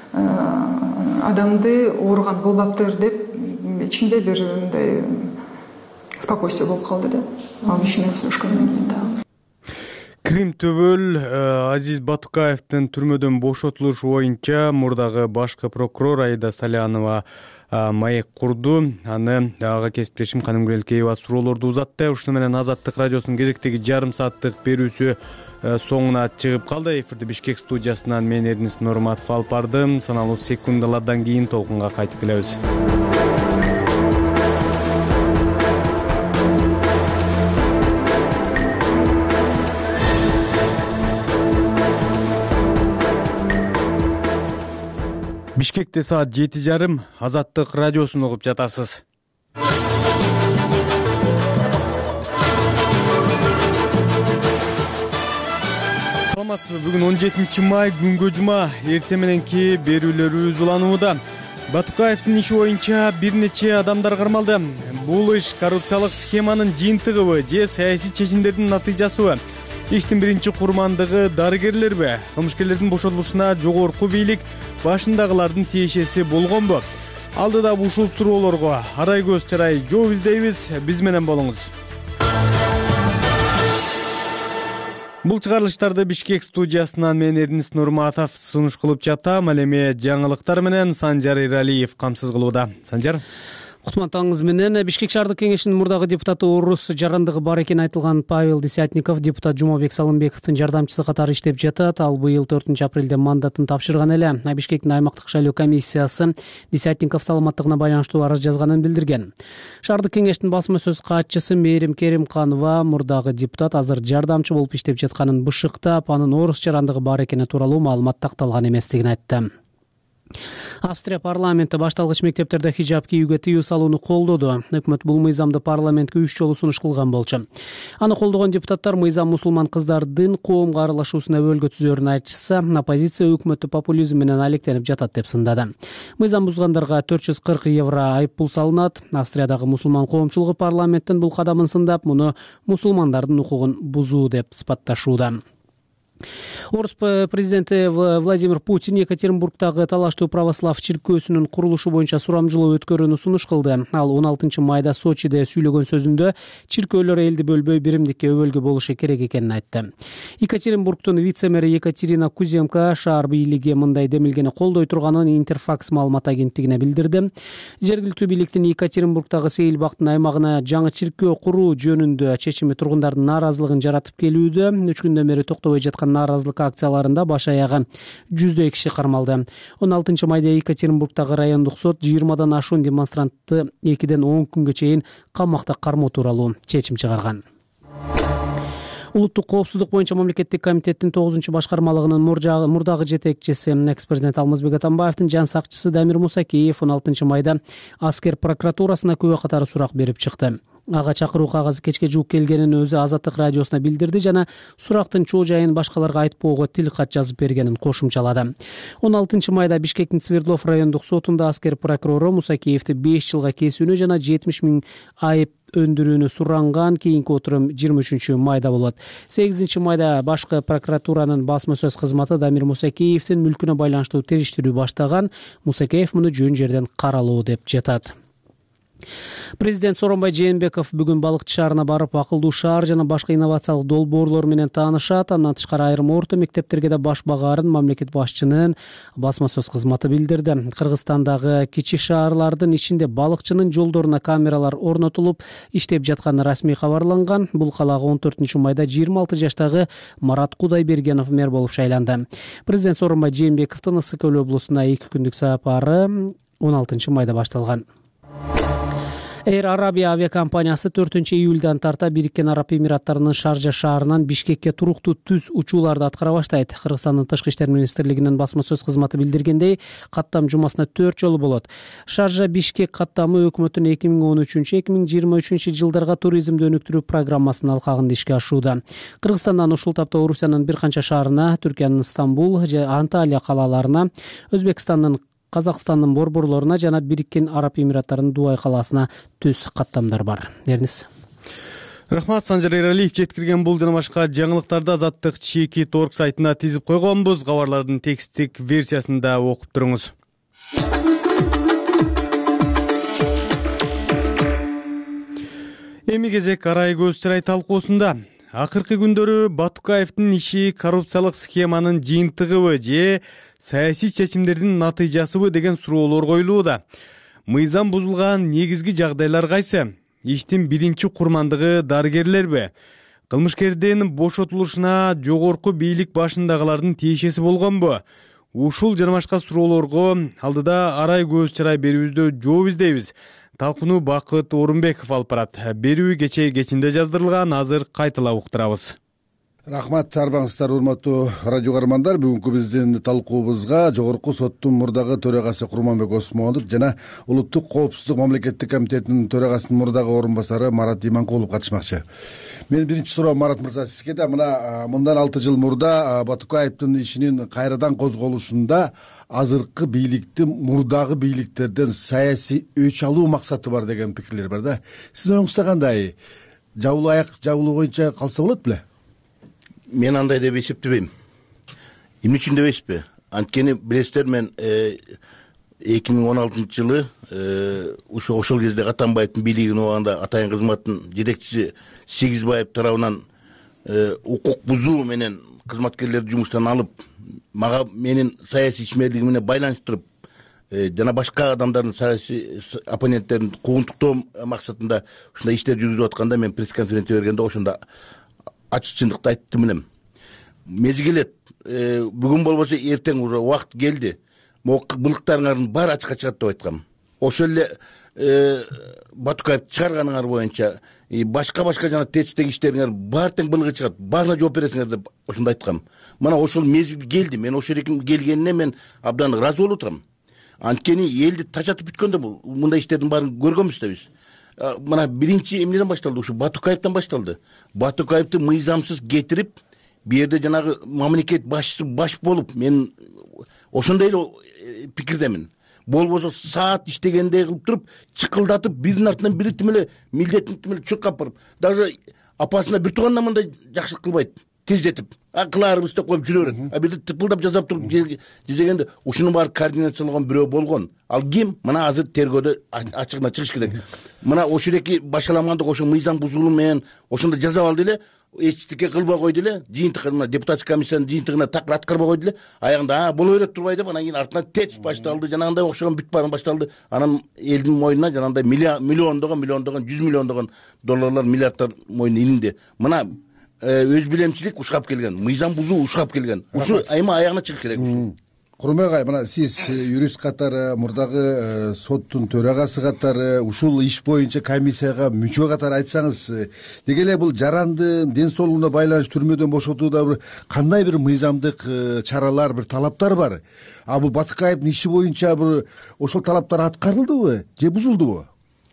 адамды ооруган кылбаптыр деп ичимде бир мындай спокойствие болуп калды да. Ал киши менен сүйлөшкөндөн кийин дагы. Крим Төбөл Азиз Батукаевдин түрмөдөн бошотулушу боюнча мурдагы башкы прокурор Аида Салянова маек курду. Аны ага кесиптешим Канымгүл Келкеева суроолорду узатты. Ушуну менен Азаттык радиосунун кезектеги жарым сааттык берүүсү соңуна чыгып калды. Эфирде Бишкек студиясынан мен Эрнис Нурматов алып бардым. Саналуу секундалардан кийин толкунга кайтып келебиз. Бишкекте саат жети жарым. Азаттык радиосун угуп жатасыз. Саламатсызбы? Бүгүн он жетинчи май күнгө жума. Эртең мененки берүүлөрүбүз уланууда. Батукаевдин иши боюнча бир нече адамдар кармалды. Бул иш коррупциялык схеманын жыйынтыгыбы же саясий чечимдердин натыйжасыбы? Иштин биринчи курмандыгы дарыгерлерби? Кылмышкерлердин бошотулушуна жогорку бийлик башындагылардын тиешеси болгонбу? Алдыда ушул суроолорго арай көз чарай жооп издейбиз. Биз менен болуңуз. Бул чыгарылыштарды Бишкек студиясынан мен Эрнис Нурматов сунуш кылып жатам. Ал эми жаңылыктар менен Санжар Иралиев камсыз кылууда. Санжар. Кутмандыгыңыз менен. Бишкек шаардык кеңешинин мурдагы депутаты орус жарандыгы бар экени айтылган Павел Десятников депутат Жумабек Салымбековдун жардамчысы катары иштеп жатат. Ал быйыл төртүнчү апрелде мандатын тапшырган эле. Бишкектин аймактык шайлоо комиссиясы Десятников саламаттыгына байланыштуу арыз жазганын билдирген. Шаардык кеңештин басма сөз катчысы Мээрим Керимканова мурдагы депутат азыр жардамчы болуп иштеп жатканын бышыктап, анын орус жарандыгы бар экени тууралуу маалымат такталган эместигин айтты. Австрия парламенти башталгыч мектептерде хижаб кийүүгө тыюу салууну колдоду. Өкмөт бул мыйзамды парламентке үч жолу сунуш кылган болчу. Аны колдогон депутаттар мыйзам мусулман кыздардын коомго аралашуусуна өбөлгө түзөрүн айтышса, оппозиция өкмөттү популизм менен алектенип жатат деп сындады. Мыйзам бузгандарга төрт жүз кырк евро айып пул салынат. Австриядагы мусулман коомчулугу парламенттин бул кадамын сындап, муну мусулмандардын укугун бузуу деп сыпатташууда. Орус президенти Владимир Путин Екатеринбургдагы талаштуу православ чиркөөсүнүн курулушу боюнча сурамжылоо өткөрүүнү сунуш кылды. Ал он алтынчы майда Сочиде сүйлөгөн сөзүндө чиркөөлөр элди бөлбөй биримдикке өбөлгө болушу керек экенин айтты. Екатеринбургдун вице-мэри Екатерина Куземка шаар бийлиги мындай демилгени колдой турганын Интерфакс маалымат агенттигине билдирди. Жергиликтүү бийликтин Екатеринбургдагы Сейилбактын аймагына жаңы чиркөө куруу жөнүндө чечими тургундардын нааразылыгын жаратып келүүдө. Үч күндөн бери токтобой жаткан нааразылык акцияларында баш аягы жүздөй киши кармалды. он алтынчы майда Екатеринбургдагы райондук сот жыйырмадан ашуун демонстрантты экиден он күнгө чейин камакта кармоо тууралуу чечим чыгарган. Улуттук коопсуздук боюнча мамлекеттик комитеттин тогузунчу башкармалыгынын мурдагы жетекчиси экс-президент Алмазбек Атамбаевдин жан сакчысы Дамир Мусакеев он алтынчы майда аскер прокуратурасына күбө катары сурак берип чыкты. Ага чакыруу кагазы кечке жууп келгенин өзү Азаттык радиосуна билдирди жана сурактын чоо жайын башкаларга айтпоого тил кат жазып бергенин кошумчалады. он алтынчы майда Бишкектин Свердлов райондук сотунда аскер прокурору Мусакеевди беш жылга кесүүнү жана жетимиш миң айып өндүрүүнү суранган. Кийинки отурум жыйырма үчүнчү майда болот. сегизинчи майда башкы прокуратуранын басма сөз кызматы Дамир Мусакеевдин мүлкүнө байланыштуу териштирүү баштаган. Мусакеев муну жөн жерден каралуу деп жатат. Президент Сооронбай Жээнбеков бүгүн Балыкчы шаарына барып, акылдуу шаар жана башка инновациялык долбоорлор менен таанышат. Андан тышкары айрым орто мектептерге да баш багаарын мамлекет башчынын басма сөз кызматы билдирди. Кыргызстандагы кичи шаарлардын ичинде балыкчынын жолдоруна камералар орнотулуп иштеп жатканы расмий кабарланган. Бул калаага он төртүнчү майда жыйырма алты жаштагы Марат Кудайбергенов мэр болуп шайланды. Президент Сооронбай Жээнбековдун Ысык Көл облусуна эки күндүк сапары он алтынчы майда башталган. Air Arabia авиакомпаниясы төртүнчү июлдан тарта Бириккен Араб Эмираттарынын Шаржа шаарынан Бишкекке туруктуу түз учууларды аткара баштайт. Кыргызстандын Тышкы иштер министрлигинин басма сөз кызматы билдиргендей, каттам жумасына төрт жолу болот. Шаржа Бишкек каттамы өкмөттүн эки миң он үчүнчү эки миң жыйырма үчүнчү жылдарга туризмди өнүктүрүү программасынын алкагында ишке ашууда. Кыргызстандан ушул тапта Орусиянын бир канча шаарына, Түркиянын Стамбул же Анталия калаларына, Өзбекстандын Казакстандын борборлоруна жана Бириккен Араб Эмираттарынын Дубай калаасына түз каттамдар бар. Эрнис. Рахмат, Санжар Эралиев жеткирген бул жана башка жаңылыктарды Азаттык чеки торг сайтына тизип койгонбуз. Кабарлардын тексттик версиясында окуп туруңуз. Эми кезек арай көз чырай талкуусунда. Акыркы күндөрү Батукаевдин иши коррупциялык схеманын жыйынтыгыбы же саясий чечимдердин натыйжасыбы деген суроолор коюлууда. Мыйзам бузулган негизги жагдайлар кайсы? Иштин биринчи курмандыгы дарыгерлерби? Кылмышкердин бошотулушуна жогорку бийлик башындагылардын тиешеси болгонбу? Ушул жана башка суроолорго алдыда арай көз чырай берүүбүздө жооп издейбиз. Талкууну Бакыт Орунбеков алып барат. Берүү кечээ кечинде жаздырылган, азыр кайталап уктурабыз. Рахмат, арбаңыздар, урматтуу радио каармандар. Бүгүнкү биздин талкуубузга Жогорку соттун мурдагы төрагасы Курманбек Осмонов жана Улуттук коопсуздук мамлекеттик комитетинин төрагасынын мурдагы орун басары Марат Иманкулов катышмакчы. Мен биринчи суроо, Марат мырза, сизге да мына мындан алты жыл мурда Батукаевдин ишинин кайрадан козголушунда азыркы бийликтин мурдагы бийликтерден саясий өч алуу максаты бар деген пикирлер бар да. Сиздин оюңузда кандай? Жабылуу аяк жабылуу боюнча калса болот беле? Мен андай деп эсептебейм. Эмне үчүн деп эсептейби? Анткени билесиздер, мен эки миң он алтынчы жылы ошо ошол кезде Атамбаевдин бийлигин убагында атайын кызматтын жетекчиси Сегизбаев тарабынан укук бузуу менен кызматкерлерди жумуштан алып, мага менин саясий ишмерлигим менен байланыштырып, жана башка адамдардын саясий оппоненттерин куугунтуктоо максатында ушундай иштер жүргүзүп атканда мен пресс-конференция бергенде ошондо ачык чындыкты айттым элем. Мезгилет, бүгүн болбосо эртең уже убакыт келди. Могу былыктарыңардын баары ачыкка чыгат деп айткам. Ошол эле Батукаев чыгарганыңар боюнча башка-башка жана течтеги иштериңер баары тең былыгы чыгат, баарына жооп бересиңер деп ошондо айткам. Мына ошол мезгил келди. Мен ошол келгенине мен абдан ыраазы болуп турам. Анткени элди тачатып бүткөндө мындай иштердин баарын көргөнбүз да биз. Мына биринчи эмнеден башталды? Ушу Батукаевден башталды. Батукаевди мыйзамсыз кетирип, бу жерде жанагы мамлекет башчысы баш болуп, мен ошондой эле пикирдемин. Болбосо саат иштегендей кылып туруп, чыкылдатып, биринин артынан бири тим эле милдетин тим эле чуркап барып, даже апасына бир тууганына мындай жакшылык кылбайт, тездетип, а кылаарбыз деп коюп жүрө берет. А бирде тыпылдап жазап туруп жезегенде ушунун баары координацияланган бирөө болгон. Ал ким? Мына азыр тергөөдө ачыгына чыгыш керек. Мына ошондой башаламандык, ошо мыйзам бузулуу менен ошондо жазап алды эле, эчтеке кылбай койду эле, жыйынтыгына депутаттык комиссиянын жыйынтыгына такыр аткарбай койду эле. Аягында а боло берет турбай деп, анан кийин артынан теч башталды, жанагындай окшогон бүт баарын башталды. Анан элдин мойнуна жанагындай миллиондогон, миллиондогон, жүз миллиондогон долларлар, миллиардтар мойнуна илинди. Мына өз билемчилик ушкап келген, мыйзам бузуу ушкап келген. Ушу айма аягына чыгыш керек ушу. Курманбек ай, мына сиз юрист катары, мурдагы соттун төрагасы катары, ушул иш боюнча комиссияга мүчө катары айтсаңыз, деги эле бул жарандын ден соолугуна байланыш түрмөдөн бошотууда бир кандай бир мыйзамдык чаралар, бир талаптар бар? А бул Батукаевдин иши боюнча бир ошол талаптар аткарылдыбы же бузулдубу?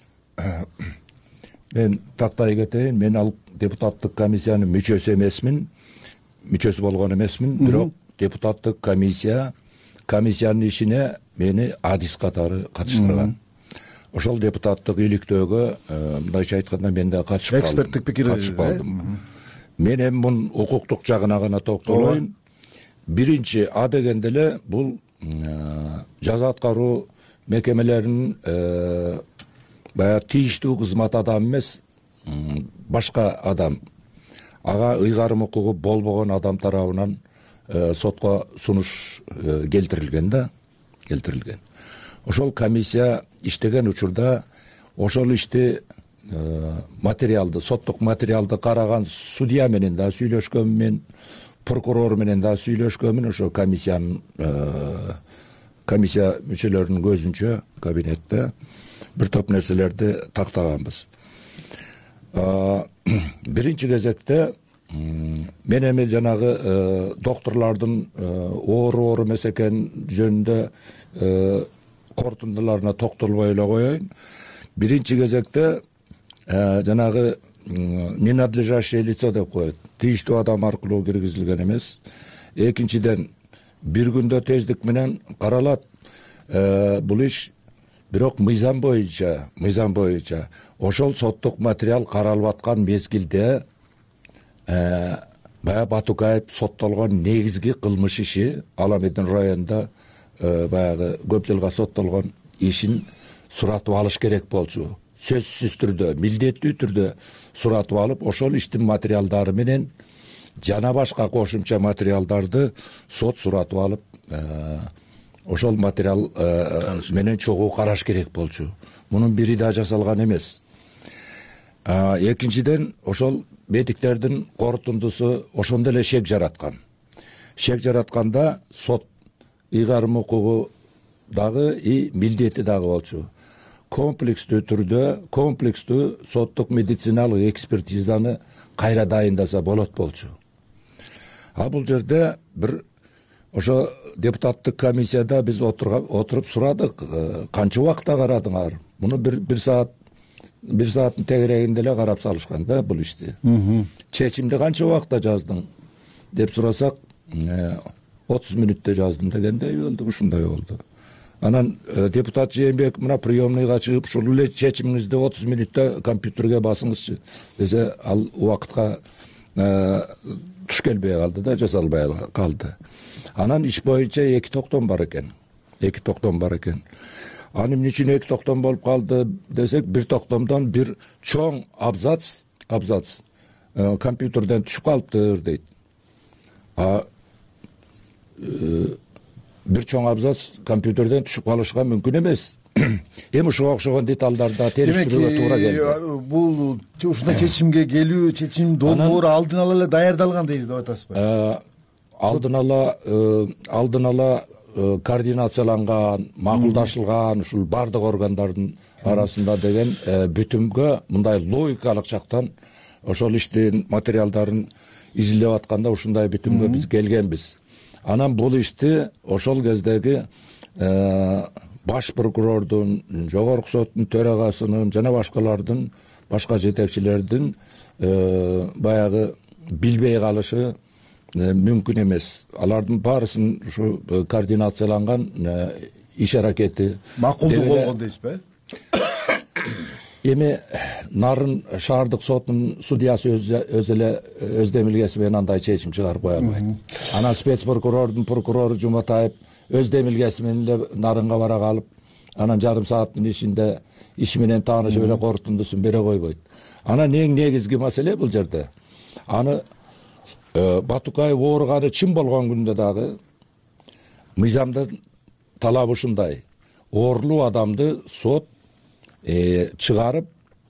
Мен тактай кетейин, мен ал депутаттык комиссиянын мүчөсү эмесмин, мүчөсү болгон эмесмин, бирок депутаттык комиссия комиссиянын ишине мени адис катары катыштырган. Ошол депутаттык иликтөөгө мындайча айтканда мен да катышып калдым. Эксперттик пикир катышып калдым. Мен эми мунун укуктук жагына гана токтолоюн. Биринчи а дегенде эле бул жаза аткаруу мекемелеринин баягы тийиштүү кызмат адамы эмес, башка адам, ага ыйгарым укугу болбогон адам тарабынан сотко сунуш келтирилген да, келтирилген. Ошол комиссия иштеген учурда ошол ишти материалды, соттук материалды караган судья менен да сүйлөшкөнмүн, прокурор менен да сүйлөшкөнмүн, ошо комиссиянын комиссия мүчөлөрүнүн көзүнчө кабинетте бир топ нерселерди тактаганбыз. Биринчи кезекте мен эми жанагы докторлордун оору-оору эмес экен жөнүндө корутундуларына токтолбой эле коеюн. Биринчи кезекте жанагы ненадлежащее лицо деп коет, тийиштүү адам аркылуу киргизилген эмес. Экинчиден, бир күндө тездик менен каралат. бул иш бирок мыйзам боюнча мыйзам боюнча ошол соттук материал каралып аткан мезгилде баягы Батукаев соттолгон негизги кылмыш иши Ала Медин районунда баягы көп жылга соттолгон ишин суратып алыш керек болчу. Сөзсүз түрдө, милдеттүү түрдө суратып алып, ошол иштин материалдары менен жана башка кошумча материалдарды сот суратып алып, ошол материал менен чогуу караш керек болчу. Мунун бири да жасалган эмес. Экинчиден, ошол медиктердин корутундусу ошондо эле шек жараткан. Шек жаратканда сот ыйгарым укугу дагы и милдети дагы болчу. Комплекстүү түрдө, комплекстүү соттук медициналык экспертизаны кайра дайындаса болот болчу. А бул жерде бир ошо депутаттык комиссияда биз отуруп сурадык, канча убакытта карадыңар? Муну бир бир саат бир сааттын тегерегинде эле карап салышкан да бул ишти. Чечимди канча убакытта жаздың деп сурасак, отуз мүнөттө жаздым дегендей болду, ушундай болду. Анан депутат Жээнбеков мына приемныйга чыгып, ушул эле чечимиңизди отуз мүнөттө компьютерге басыңызчы десе, ал убакытка туш келбей калды да, жасалбай калды. Анан иш боюнча эки токтом бар экен. Эки токтом бар экен. Аны эмне үчүн эки токтом болуп калды десек, бир токтомдон бир чоң абзац, абзац компьютерден түшүп калыптыр дейт. А бир чоң абзац компьютерден түшүп калышка мүмкүн эмес. Эми ушуга окшогон деталдарда териштирүүгө туура келди. Бул ушундай чечимге келүү, чечим долбоору алдын ала эле даярдалган дейт деп атасызбы? Алдын ала алдын ала координацияланган, макулдашылган ушул бардык органдардын арасында деген бүтүмгө мындай логикалык жактан ошол иштин материалдарын изилдеп атканда ушундай бүтүмгө биз келгенбиз. Анан бул ишти ошол кездеги баш прокурордун, жогорку соттун төрагасынын жана башкалардын, башка жетекчилердин баягы билбей калышы мүмкүн эмес. Алардын баарысын ушу координацияланган иш аракети макулдуу болгон дейсизби? Эми Нарын шаардык сотунун судьясы өз эле өз демилгеси менен андай чечим чыгарып кое албайт. Анан спец прокурордун прокурору Жуматаев өз демилгеси менен эле Нарынга бара калып, анан жарым сааттын ичинде иш менен таанышып эле корутундусун бере койбойт. Анан эң негизги маселе бул жерде. Аны Батукаев ооруганы чын болгон күндө дагы мыйзамдын талабы ушундай. Оорулуу адамды сот чыгарып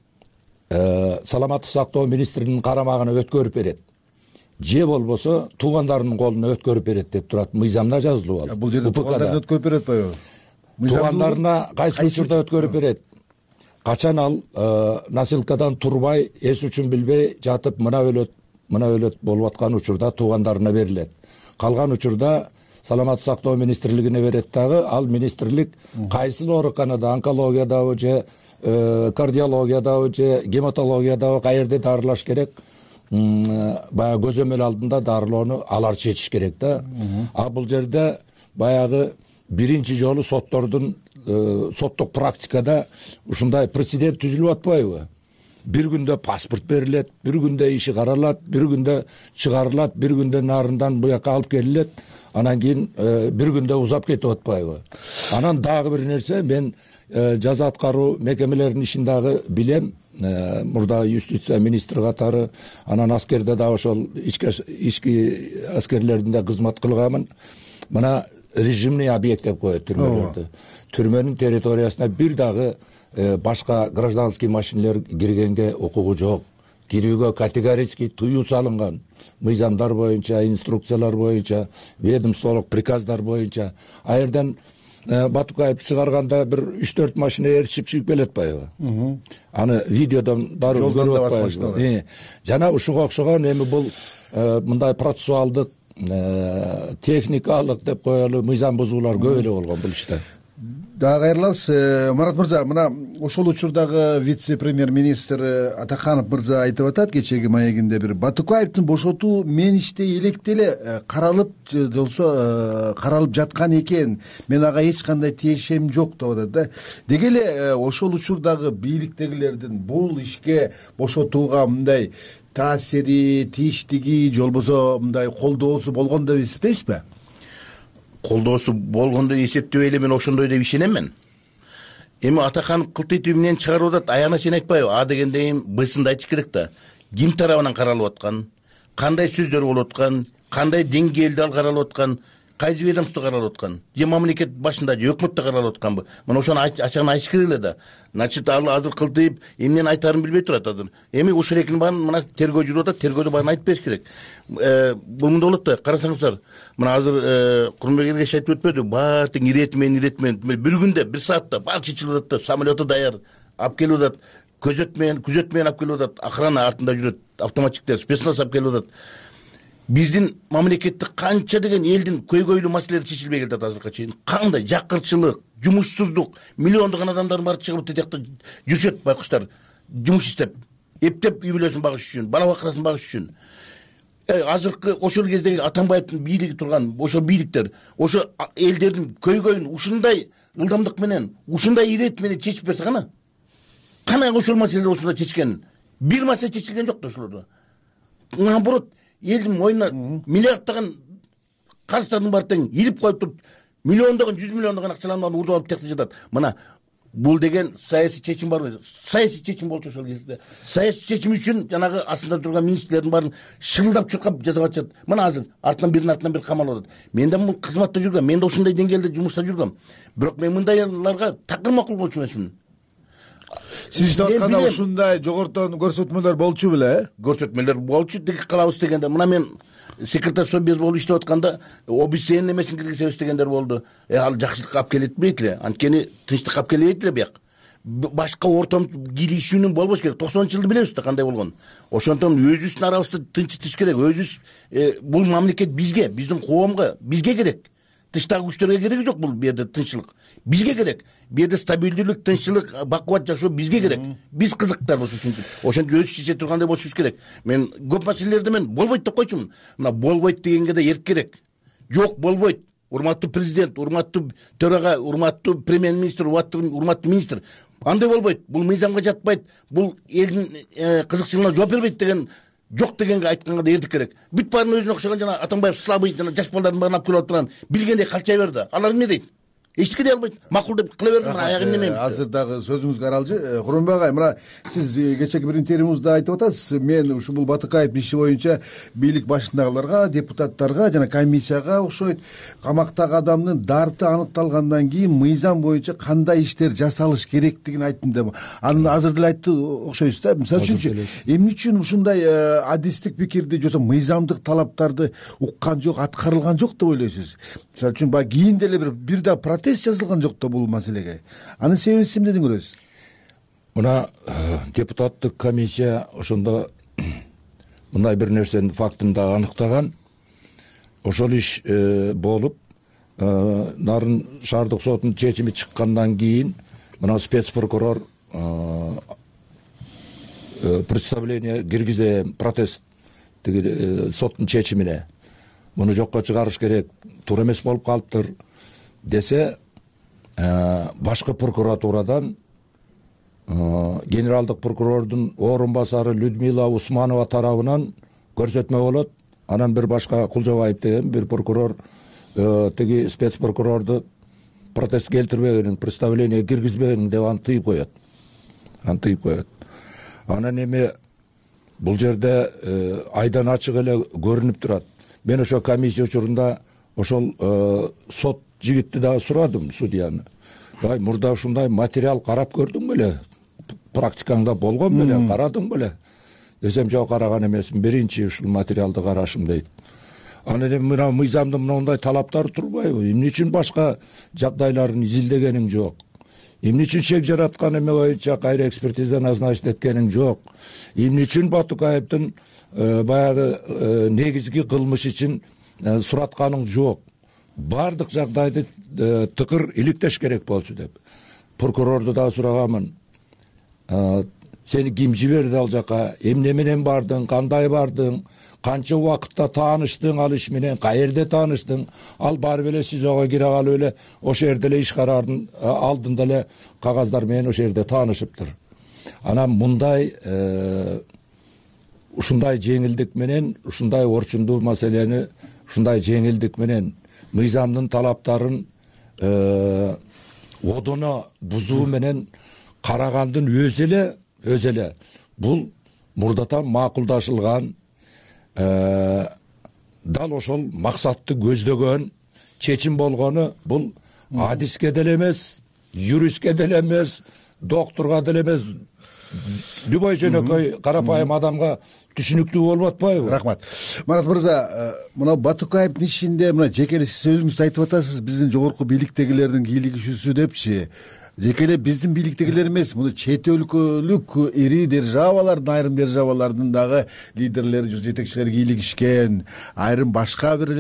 саламаттык сактоо министринин карамагына өткөрүп берет. Же болбосо туугандарынын колуна өткөрүп берет деп турат. Мыйзамда жазылып ал. Бул жерде туугандарына өткөрүп берет атпайбы? Туугандарына кайсы учурда өткөрүп берет? Качан ал насилкадан турбай, эс үчүн билбей жатып, мына өлөт, мына өлөт болуп аткан учурда туугандарына берилет. Калган учурда саламаттык сактоо министрлигине берет дагы, ал министрлик кайсыл ооруканада, онкологиядабы же кардиологиядабы же гематологиядабы каерде дарылаш керек, баягы көзөмөл алдында дарылоону алар чечиш керек да. А бул жерде баягы биринчи жолу соттордун соттук практикада ушундай прецедент түзүлүп атпайбы? Бир күндө паспорт берилет, бир күндө иши каралат, бир күндө чыгарылат, бир күндө Нарындан буяка алып келилет, анан кийин бир күндө узап кетип атпайбы? Анан дагы бир нерсе, мен жаза аткаруу мекемелеринин ишин дагы билем, мурда юстиция министри катары, анан аскерде да ошол ички аскерлеринде кызмат кылганмын. Мына режимный объект деп коет түрмөлөрдү. Түрмөнүн территориясына бир дагы башка гражданский машинелер киргенге укугу жок. Кирүүгө категорически тыюу салынган. Мыйзамдар боюнча, инструкциялар боюнча, ведомстволук приказдар боюнча. А жерден Батукаев чыгарганда бир үч төрт машина ээрчип чыгып келет атпайбы? Аны видеодон дароо көрүп атпайбы? Жана ушуга окшогон эми бул мындай процессуалдык, техникалык деп коелу мыйзам бузуулар көп эле болгон бул иште. дагы кайрылабыз. Марат мырза, мына ошол учурдагы вице премьер министр Атаканов мырза айтып атат кечеги маегинде, бир Батукаевдин бошотуу мен иштей электе эле каралып болсо каралып жаткан экен, мен ага эч кандай тиешем жок деп атат да. Деги эле ошол учурдагы бийликтегилердин бул ишке бошотууга мындай таасири, тийиштиги же болбосо мындай колдоосу болгон деп эсептейсизби? Колдоосу болгон деп эсептебей эле мен ошондой деп ишенем мен. Эми Атаканов кылтыйтуу менен чыгарып атат, аяна чейин айтпайбы? А дегенден Б-сында айтыш керек да. Ким тарабынан каралып аткан, кандай сөздөр болуп аткан, кандай деңгээлде ал каралып аткан, кайсы ведомство каралып аткан, же мамлекет башында же өкмөттө каралып атканбы? Мына ошону ачыгын айтыш керек эле да. Значит, ал азыр кылтыйып, эмнени айтаарын билбей турат азыр. Эми ушул экинин баарын мына тергөө жүрүп атат, тергөөдө баарын айтып бериш керек. Бул мындай болот да, карасаңыздар, мына азыр Курманбек Эргеш айтып өтпөдү, баардык ирети менен, ирети менен бир күндө, бир саатта баары чечилип атат да, самолету даяр, алып келип атат, көзөт менен, күзөт менен алып келип атат, охрана артында жүрөт, автоматчиктер, спецназ алып келип атат. Биздин мамлекеттик канча деген элдин көйгөйлүү маселелери чечилбей келатат азыркыга чейин. Кандай жакырчылык, жумушсуздук, миллиондогон адамдар бар чыгып тетекте жүрүшөт байкуштар, жумуш иштеп, эптеп үй бүлөсүн багыш үчүн, бала бакырасын багыш үчүн. Азыркы ошол кездеги Атамбаевдин бийлиги турган ошол бийликтер, ошо элдердин көйгөйүн ушундай ылдамдык менен, ушундай ирет менен чечип берсе кана? Кана ошол маселелер ушундай чечкен? Бир маселе чечилген жок да ошолордо. Наоборот, элдин мойнуна миллиарддаган карыздардын баары тең илип коюп туруп, миллиондогон, жүз миллиондогон акчаларын урдуп алып текте жатат. Мына бул деген саясий чечим барбы? Саясий чечим болчу ошол кезде. Саясий чечим үчүн жанагы астында турган министрлердин баарын шырылдап чуркап жасап атышат. Мына азыр артынан биринин артынан бири камалып атат. Мен да бул кызматта жүргөм, мен да ушундай деңгээлде жумушта жүргөм. Бирок мен мындайларга такыр макул болчу эмесмин. Сиз иштеп атканда ушундай жогортон көрсөтмөлөр болчу беле? Көрсөтмөлөр болчу, деги кылабыз дегенде. Мына мен секретарь Собез болуп иштеп атканда ОБСН немесин киргизебиз дегендер болду. Э ал жакшылыкка алып келет бейт эле. Анткени тынчтыкка алып келбейт эле бияк. Башка ортом кийлигишүүнүн болбош керек. токсонунчу жылды билебиз да кандай болгон. Ошондон өзүбүздүн арабызды тынчытыш керек. Өзүбүз бул мамлекет бизге, биздин коомго, бизге керек. Тыштагы күчтөргө кереги жок бул жерде тынччылык. Бизге керек. Бу жерде стабилдүүлүк, тынччылык, бакубат жашоо бизге керек. Биз кызыктар болуш үчүн. Ошентип өз чече тургандай болушубуз керек. Мен көп маселелерде мен болбойт деп койчумун. Мына болбойт дегенге да эрк керек. Жок, болбойт. Урматтуу президент, урматтуу төрага, урматтуу премьер-министр, урматтуу министр. Андай болбойт. Бул мыйзамга жатпайт. Бул элдин кызыкчылыгына жооп бербейт деген жок дегенге айтканга да эрдик керек. Бүт баарын өзүнө окшогон жана Атамбаев слабый жана жаш балдардын баарын алып келип турган билгендей калчай берди. Алар эмне дейт? Эчтеке дей албайт. Макул деп кыла берди, мына аягын немейм. Азыр дагы сөзүңүзгө аралжы. Курманбек агай, мына сиз кечеги бир интервьюңузда айтып атасыз, мен ушул бул Батыкаев иши боюнча бийлик башындагыларга, депутаттарга жана комиссияга окшойт. Камактагы адамдын дарты аныкталгандан кийин мыйзам боюнча кандай иштер жасалыш керектигин айттым деп. Аны азыр деле айтты окшойсуз да. Мисалы үчүн эмне үчүн ушундай адистик пикирди жосо мыйзамдык талаптарды уккан жок, аткарылган жок деп ойлойсуз? Мисалы үчүн баягы кийин деле бир бир да протест жазылган жок да бул маселеге. Анын себебин эмнеден көрөсүз? Мына депутаттык комиссия ошондо мындай бир нерсенин фактын да аныктаган. Ошол иш болуп, Нарын шаардык сотунун чечими чыккандан кийин мына спецпрокурор представление киргизем, протест тиги соттун чечимине. Муну жокко чыгарыш керек, туура эмес болуп калыптыр десе, башкы прокуратурадан генералдык прокурордун орун басары Людмила Усманова тарабынан көрсөтмө болот. Анан бир башка Кулжабаев деген бир прокурор тиги спецпрокурорду протест келтирбегенин, представление киргизбегенин деп аны тыйып коет. Аны тыйып коет. Анан эми бул жерде айдан ачык эле көрүнүп турат. Мен ошо комиссия учурунда ошол сот жигитти дагы сурадым, судьяны. Ай, мурда ушундай материал карап көрдүң беле? Практикаңда болгон беле? Карадың беле? Десем, жок, караган эмесмин. Биринчи ушул материалды карашым дейт. Анан эми мына мыйзамдын мындай талаптары турбайбы? Эмне үчүн башка жагдайларын изилдегениң жок? Эмне үчүн шек жараткан эме боюнча кайра экспертиза назначить эткениң жок? Эмне үчүн Батукаевдин баягы негизги кылмыш үчүн суратканың жок? баардык жагдайды тыкыр иликтеш керек болчу деп. Прокурорду да сураганмын. Сени ким жиберди ал жака, эмне менен бардың, кандай бардың, канча убакытта тааныштың ал иш менен, каерде тааныштың, ал барып эле СИЗОго кире калып эле ошол жерде эле иш карардын алдында эле кагаздар менен ошол жерде таанышыптыр. Анан мындай ушундай жеңилдик менен, ушундай орчундуу маселени ушундай жеңилдик менен мыйзамдын талаптарын одоно бузуу менен карагандын өзү эле өзү эле бул мурдатан макулдашылган, дал ошол максатты көздөгөн чечим болгону бул адиске деле эмес, юристке деле эмес, доктурга деле эмес, любой жөнөкөй карапайым адамга түшүнүктүү болуп атпайбы? Рахмат. Марат мырза, мына Батукаевдин ишинде мына жеке сиз өзүңүз айтып атасыз, биздин жогорку бийликтегилердин кийлигишүүсү депчи. Жеке эле биздин бийликтегилер эмес, муну чет өлкөлүк ири державалардын, айрым державалардын дагы лидерлери, жетекчилери кийлигишкен, айрым башка бир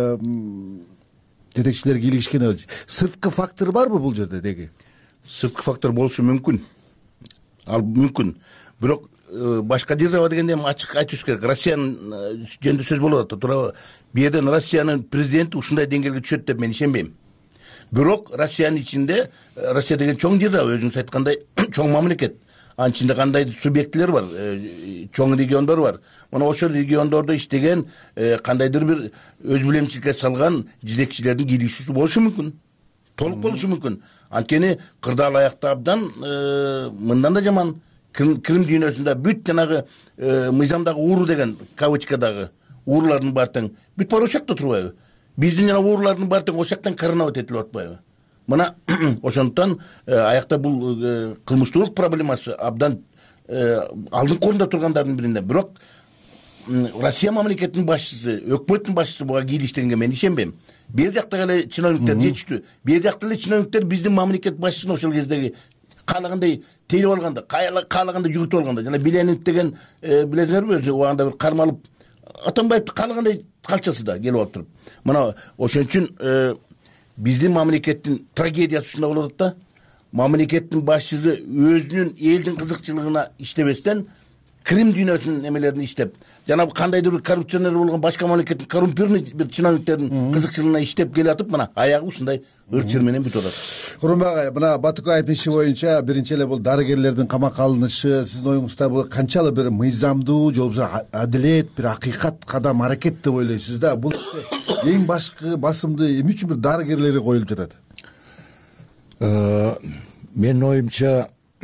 жетекчилер кийлигишкен. Сырткы фактор барбы бул жерде деги? Сырткы фактор болушу мүмкүн. Ал мүмкүн. Бирок башка держава дегенде ачык айтыш керек. Россиянын жөнүндө сөз болуп атат, туурабы? Бу жерден Россиянын президенти ушундай деңгээлге түшөт деп мен ишенбейм. Бирок Россиянын ичинде, Россия деген чоң держава, өзүңүз айткандай, чоң мамлекет. Анын ичинде кандайдыр субъектилер бар, чоң региондор бар. Мына ошол региондордо иштеген кандайдыр бир өз билемчиликке салган жетекчилердин кийлигишүүсү болушу мүмкүн. Толук болушу мүмкүн. Анткени кырдаал аякта абдан мындан да жаман Крым дүйнөсүндө бүт жанагы мыйзамдагы ууру деген кавычкадагы уурлардын баары тең бүт бар ошакта турбайбы? Биздин жана уурлардын баары тең ошактан коронавирус этилип атпайбы? Мына ошондуктан аякта бул кылмыштуулук проблемасы абдан алдыңкы орунда тургандардын биринде. Бирок Россия мамлекетинин башчысы, өкмөттүн башчысы буга кийлиштегенге мен ишенбейм. Бир жакта эле чиновниктер жетиштүү. Бир жакта эле чиновниктер биздин мамлекет башчысын ошол кездеги каалагандай тейлип алганда, каалагандай жүгүртүп алганда, жана Биленин деген билесиңерби, өзү убагында бир кармалып Атамбаевди каалагандай калчасы да келип алып туруп. Мына ошон үчүн биздин мамлекеттин трагедиясы ушунда болуп атат да. Мамлекеттин башчысы өзүнүн элдин кызыкчылыгына иштебестен Крым дүйнөсүнүн эмелерин иштеп, жана кандайдыр бир коррупционер болгон башка мамлекеттин коррумпированный бир чиновниктердин кызыкчылыгына иштеп келатып, мына аягы ушундай ырчыр менен бүтүп атат. Курман агай, мына Батукаевдин иши боюнча биринчи эле бул дарыгерлердин камакка алынышы, сиздин оюңузда бул канчалык бир мыйзамдуу, же болбосо адилет, бир акыйкат кадам аракет деп ойлойсуз да? Бул эң башкы басымды эмне үчүн бир дарыгерлери коюлуп жатат? Менин оюмча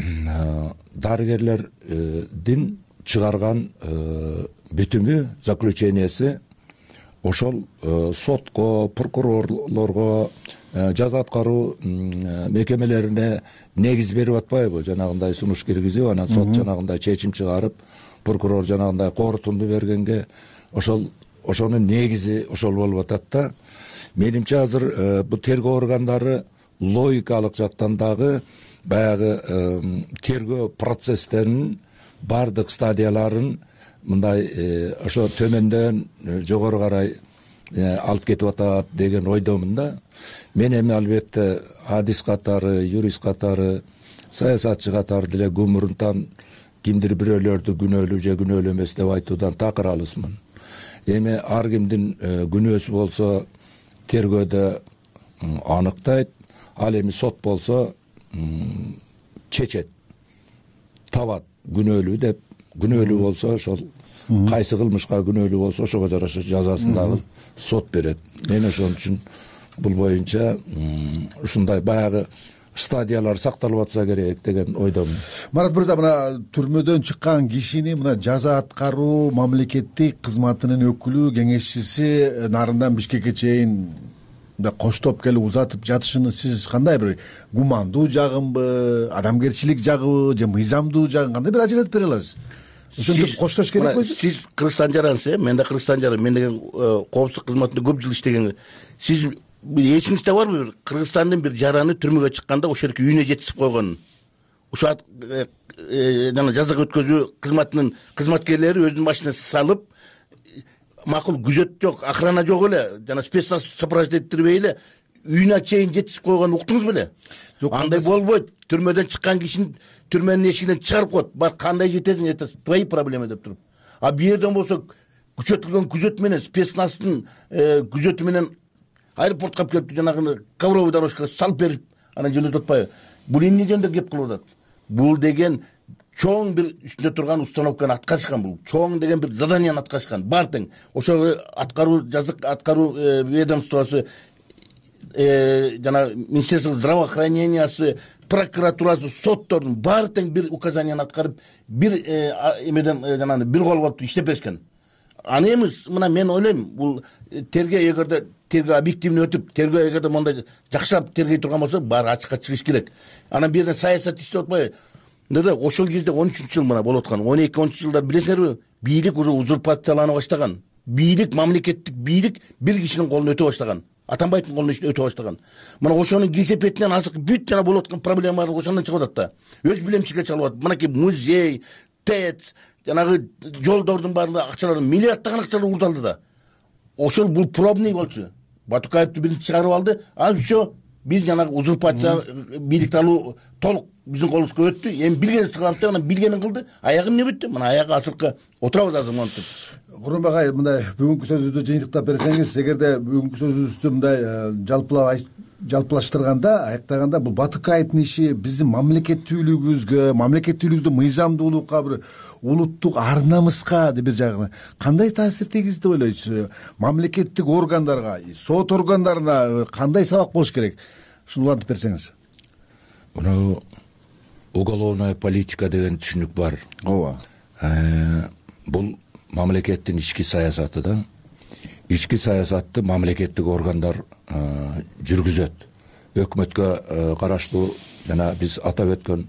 дарыгерлердин чыгарган бүтүмү, заключениясы ошол сотко, прокурорлорго, жаза аткаруу мекемелерине негиз берип атпайбы? Жанагындай сунуш киргизип, анан сот жанагындай чечим чыгарып, прокурор жанагындай корутунду бергенге ошол ошонун негизи ошол болуп атат да. Менимче азыр бул тергөө органдары логикалык жактан дагы баягы тергөө процесстеринин бардык стадияларын мындай ошо төмөндөн жогору карай алып кетип атат деген ойдомун да. Мен эми албетте адис катары, юрист катары, саясатчы катары деле көмүрүнтан кимдир бирөөлөрдү күнөөлүү же күнөөлүү эмес деп айтуудан такыр алысмын. Эми ар кимдин күнөөсү болсо тергөөдө аныктайт, ал эми сот болсо чечет, табат күнөөлүү деп. Күнөөлүү болсо ошол кайсы кылмышка күнөөлүү болсо ошого жараша жазасын дагы сот берет. Мен ошон үчүн бул боюнча ушундай баягы стадиялар сакталып атса керек деген ойдомун. Марат мырза, мына түрмөдөн чыккан кишини мына жаза аткаруу мамлекеттик кызматынын өкүлү, кеңешчиси нарындан Бишкекке чейин коштоп келип узатып жатышыны сиз кандай бир гумандуу жагынбы, адамгерчилик жагыбы же мыйзамдуу жагын кандай бир ажыратып бере аласыз? Ошентип коштош керекпи? Сиз Кыргызстан жарансыз, мен да Кыргызстан жарым, мен деген коопсуздук кызматында көп жыл иштеген. Сиз эсиңизде барбы бир Кыргызстандын бир жараны түрмөгө чыкканда ошол жерге үйүнө жеткизип койгонун? Ушул жана жаза өткөзүү кызматынын кызматкерлери өзүнүн машинасына салып макул күзөт жок, охрана жок эле, жана спецназ сопровождеттирбей эле үйүнө чейин жетишип койгонун уктуңуз беле? Андай болбойт. Түрмөдөн чыккан кишини түрмөнүн эшигинен чыгарып коет. Бар кандай жетесиң, это твои проблемы деп туруп. А бу жерден болсо күчөтүлгөн күзөт менен спецназдын күзөтү менен аэропортко алып келип жанагы ковровый дорожкага салып берип анан жөнөтүп атпайбы? Бул эмне жөнүндө кеп кылып атат? Бул деген чоң бир үстүндө турган установканы аткарышкан, бул чоң деген бир заданияны аткарышкан. Бар тең ошо аткаруу жазык аткаруу ведомствосу, жана Министерство здравоохранениясы, прокуратурасы, соттордун баары тең бир указанияны аткарып, бир эмеден жанагы бир кол болуп иштеп беришкен. Аны эми мына мен ойлойм, бул тергөө эгерде тергөө объективный өтүп, тергөө эгерде мондай жакшылап тергей турган болсо, баары ачыкка чыгыш керек. Анан бир жерден саясат иштеп атпайбы? Мында ошол кезде он үчүнчү жыл мына болуп аткан, он эки он үч жылдар билесиңерби? Бийлик уже узурпациялана баштаган. Бийлик, мамлекеттик бийлик бир кишинин колуна өтө баштаган. Атамбаевдин колуна өтө баштаган. Мына ошонун кесепетинен азыр бүт жана болуп аткан проблемалар ошондон чыгып атат да. Өз билемчиликке чалып атат. Мынакей музей, ТЭЦ, жанагы жолдордун баардыгы акчалар, миллиарддаган акчалар урдалды да. Ошол бул пробный болчу. Батукаевди биринчи чыгарып алды. А всё, биз жанагы узурпация бийликти алуу толук биздин колубузга өттү. Эми билгенин кылабыз деп, анан билгенин кылды. Аягы эмне бүттү? Мына аягы азыркы отурабыз азыр монтип. Курманбек агай, мындай бүгүнкү сөзүңүздү жыйынтыктап берсеңиз, эгерде бүгүнкү сөзүңүздү мындай жалпылап жалпылаштырганда, аяктаганда, бул Батукаевдин иши биздин мамлекеттүүлүгүбүзгө, мамлекеттүүлүгүбүздү мыйзамдуулукка, бир улуттук ар намыска бир жагынан кандай таасир тийгизди деп ойлойсуз? Мамлекеттик органдарга, сот органдарына кандай сабак болуш керек? Ушуну улантып берсеңиз. Мына уголовная политика деген түшүнүк бар. Ооба. Бул мамлекеттин ички саясаты да. Ички саясатты мамлекеттик органдар жүргүзөт. Өкмөткө караштуу жана биз атап өткөн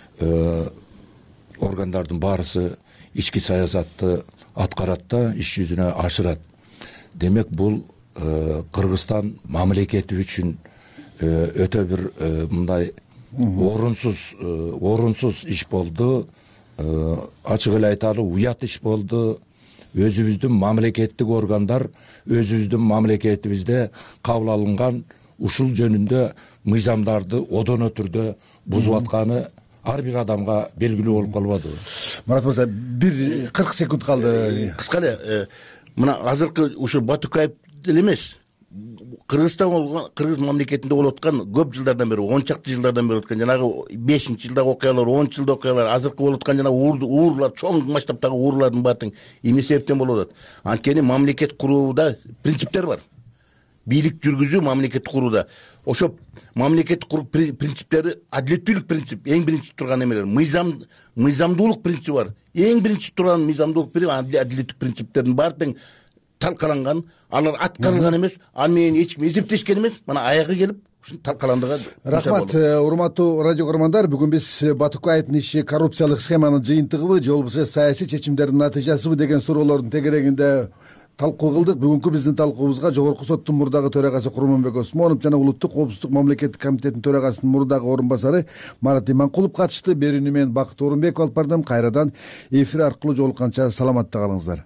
органдардын баарысы ички саясатты аткарат да, иш жүзүнө ашырат. Демек бул Кыргызстан мамлекети үчүн өтө бир мындай орунсуз орунсуз иш болду. Ачык эле айталы, уят иш болду. Өзүбүздүн мамлекеттик органдар өзүбүздүн мамлекетибизде кабыл алынган ушул жөнүндө мыйзамдарды одоно түрдө бузуп атканы ар бир адамга белгилүү болуп калбадыбы? Марат мырза, бир кырк секунд калды. Кыска эле, мына азыркы ушу Батукаев деле эмес, Кыргызстан болгон, Кыргыз мамлекетинде болуп аткан көп жылдардан бери, он чакты жылдардан бери аткан жанагы бешинчи жылдагы окуялар, онунчу жылдагы окуялар, азыркы болуп аткан жана уурлар, чоң масштабтагы уурлардын баары тең эмне себептен болуп атат? Анткени мамлекет курууда принциптер бар. Бийлик жүргүзүү мамлекет курууда. Ошо мамлекет куруу принциптери адилеттүүлүк принцип, эң биринчи турган эмелер. Мыйзам, мыйзамдуулук принципи бар. Эң биринчи турган мыйзамдуулук принцип, адилеттүүлүк принциптердин баары тең талкаланган, алар аткарылган эмес, аны менен эч ким эсептешкен эмес. Мына аягы келип, ушун талкаландыгы. Рахмат, урматтуу радио көрөрмандар. Бүгүн биз Батукаевдин иши коррупциялык схеманын жыйынтыгыбы, же болбосо саясий чечимдердин натыйжасыбы деген суроолордун тегерегинде талкуу кылдык. Бүгүнкү биздин талкуубузга Жогорку соттун мурдагы төрагасы Курманбек Осмонов жана Улуттук коопсуздук мамлекеттик комитетинин төрагасынын мурдагы орун басары Марат Иманкулов катышты. Берүүнү мен Бакыт Орунбеков алып бардым. Кайрадан эфир аркылуу жолукканча саламатта калыңыздар.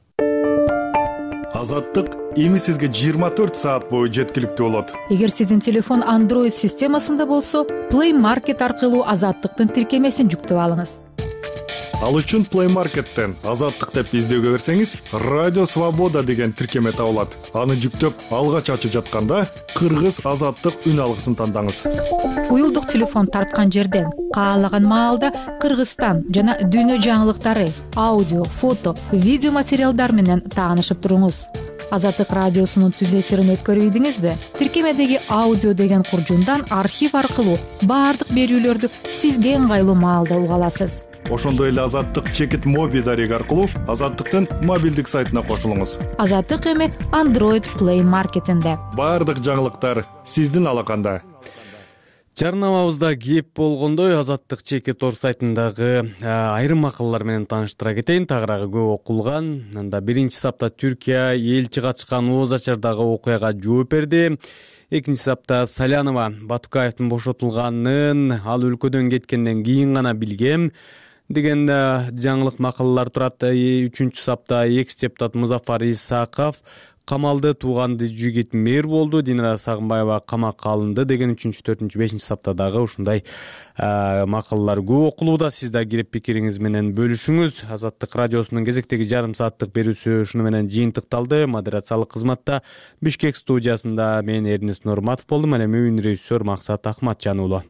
Азаттык эми сизге жыйырма төрт саат бою жеткиликтүү болот. Эгер сиздин телефон Android системасында болсо, Play Market аркылуу Азаттыктын тиркемесин жүктөп алыңыз. Ал үчүн Play Market'тен Азаттык деп издөөгө берсеңиз, Радио Свобода деген тиркеме табылат. Аны жүктөп, алгач ачып жатканда Кыргыз Азаттык үн алгысын тандаңыз. Уюлдук телефон тарткан жерден каалаган маалда Кыргызстан жана дүйнө жаңылыктары, аудио, фото, видео материалдар менен таанышып туруңуз. Азаттык радиосунун түз эфирин өткөрүп ийдиңизби? Тиркемедеги аудио деген куржундан архив аркылуу баардык берүүлөрдү сизге ыңгайлуу маалда уга аласыз. Ошондой эле Азаттык чекит моби дареги аркылуу Азаттыктын мобилдик сайтына кошулуңуз. Азаттык эми Android Play Market'инде. Баардык жаңылыктар сиздин алаканда. Жарнамабызда кеп болгондой Азаттык чекит ор сайтындагы айрым макалалар менен тааныштыра кетейин. Тагыраагы көп окулган. Анда биринчи сапта Түркия элчи катышкан Ооз Ачардагы окуяга жооп берди. Экинчи сапта Салянова Батукаевдин бошотулганын ал өлкөдөн кеткенден кийин гана билгем. деген жаңылык макалалар турат. Үчүнчү сапта экс депутат Музафар Исаков камалды, тууганды жигит мэр болду, Динара Сагынбаева камакка алынды деген үчүнчү, төртүнчү, бешинчи сапта дагы ушундай макалалар көп окулууда. Сиз да кирип пикириңиз менен бөлүшүңүз. Азаттык радиосунун кезектеги жарым сааттык берүүсү ушуну менен жыйынтыкталды. Модерациялык кызматта Бишкек студиясында мен Эрнест Нурматов болдум. Эми мүйүн режиссер Максат Ахматжан уулу.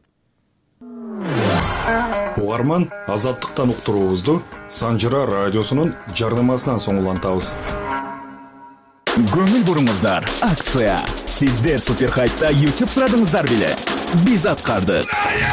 Угарман, азаттыктан уктуруубузду Санжыра радиосунун жардамасынан соң улантабыз. Көңүл буруңуздар, акция. Сиздер Суперхайтта YouTube сурадыңыздар беле? Биз аткардык.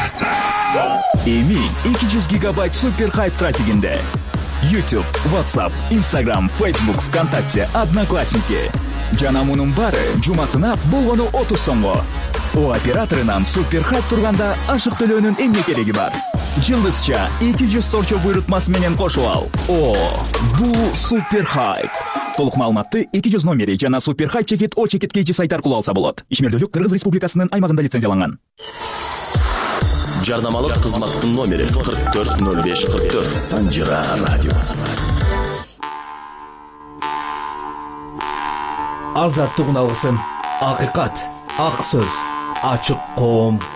Эми эки жүз гигабайт Суперхайт трафигинде. YouTube, WhatsApp, Instagram, Facebook, ВКонтакте, Одноклассники. Жана мунун баары жумасына болгону отуз сомго. О операторунан Суперхайт турганда ашык төлөөнүн эмне кереги бар? Жылдызча эки жүз торчо буйрутмасы менен кошуп ал. О, бул Суперхайт. Толук маалыматты эки жүз номери жана Суперхайт чекит о чекит kg сайт аркылуу алса болот. Ишмердүүлүк Кыргыз Республикасынын аймагында лицензияланган. Жардамалык кызматтын номери кырк төрт ноль беш кырк төрт. Санжыра радиосу. Азаттык уналгысын, акыйкат, ак сөз, ачык коом.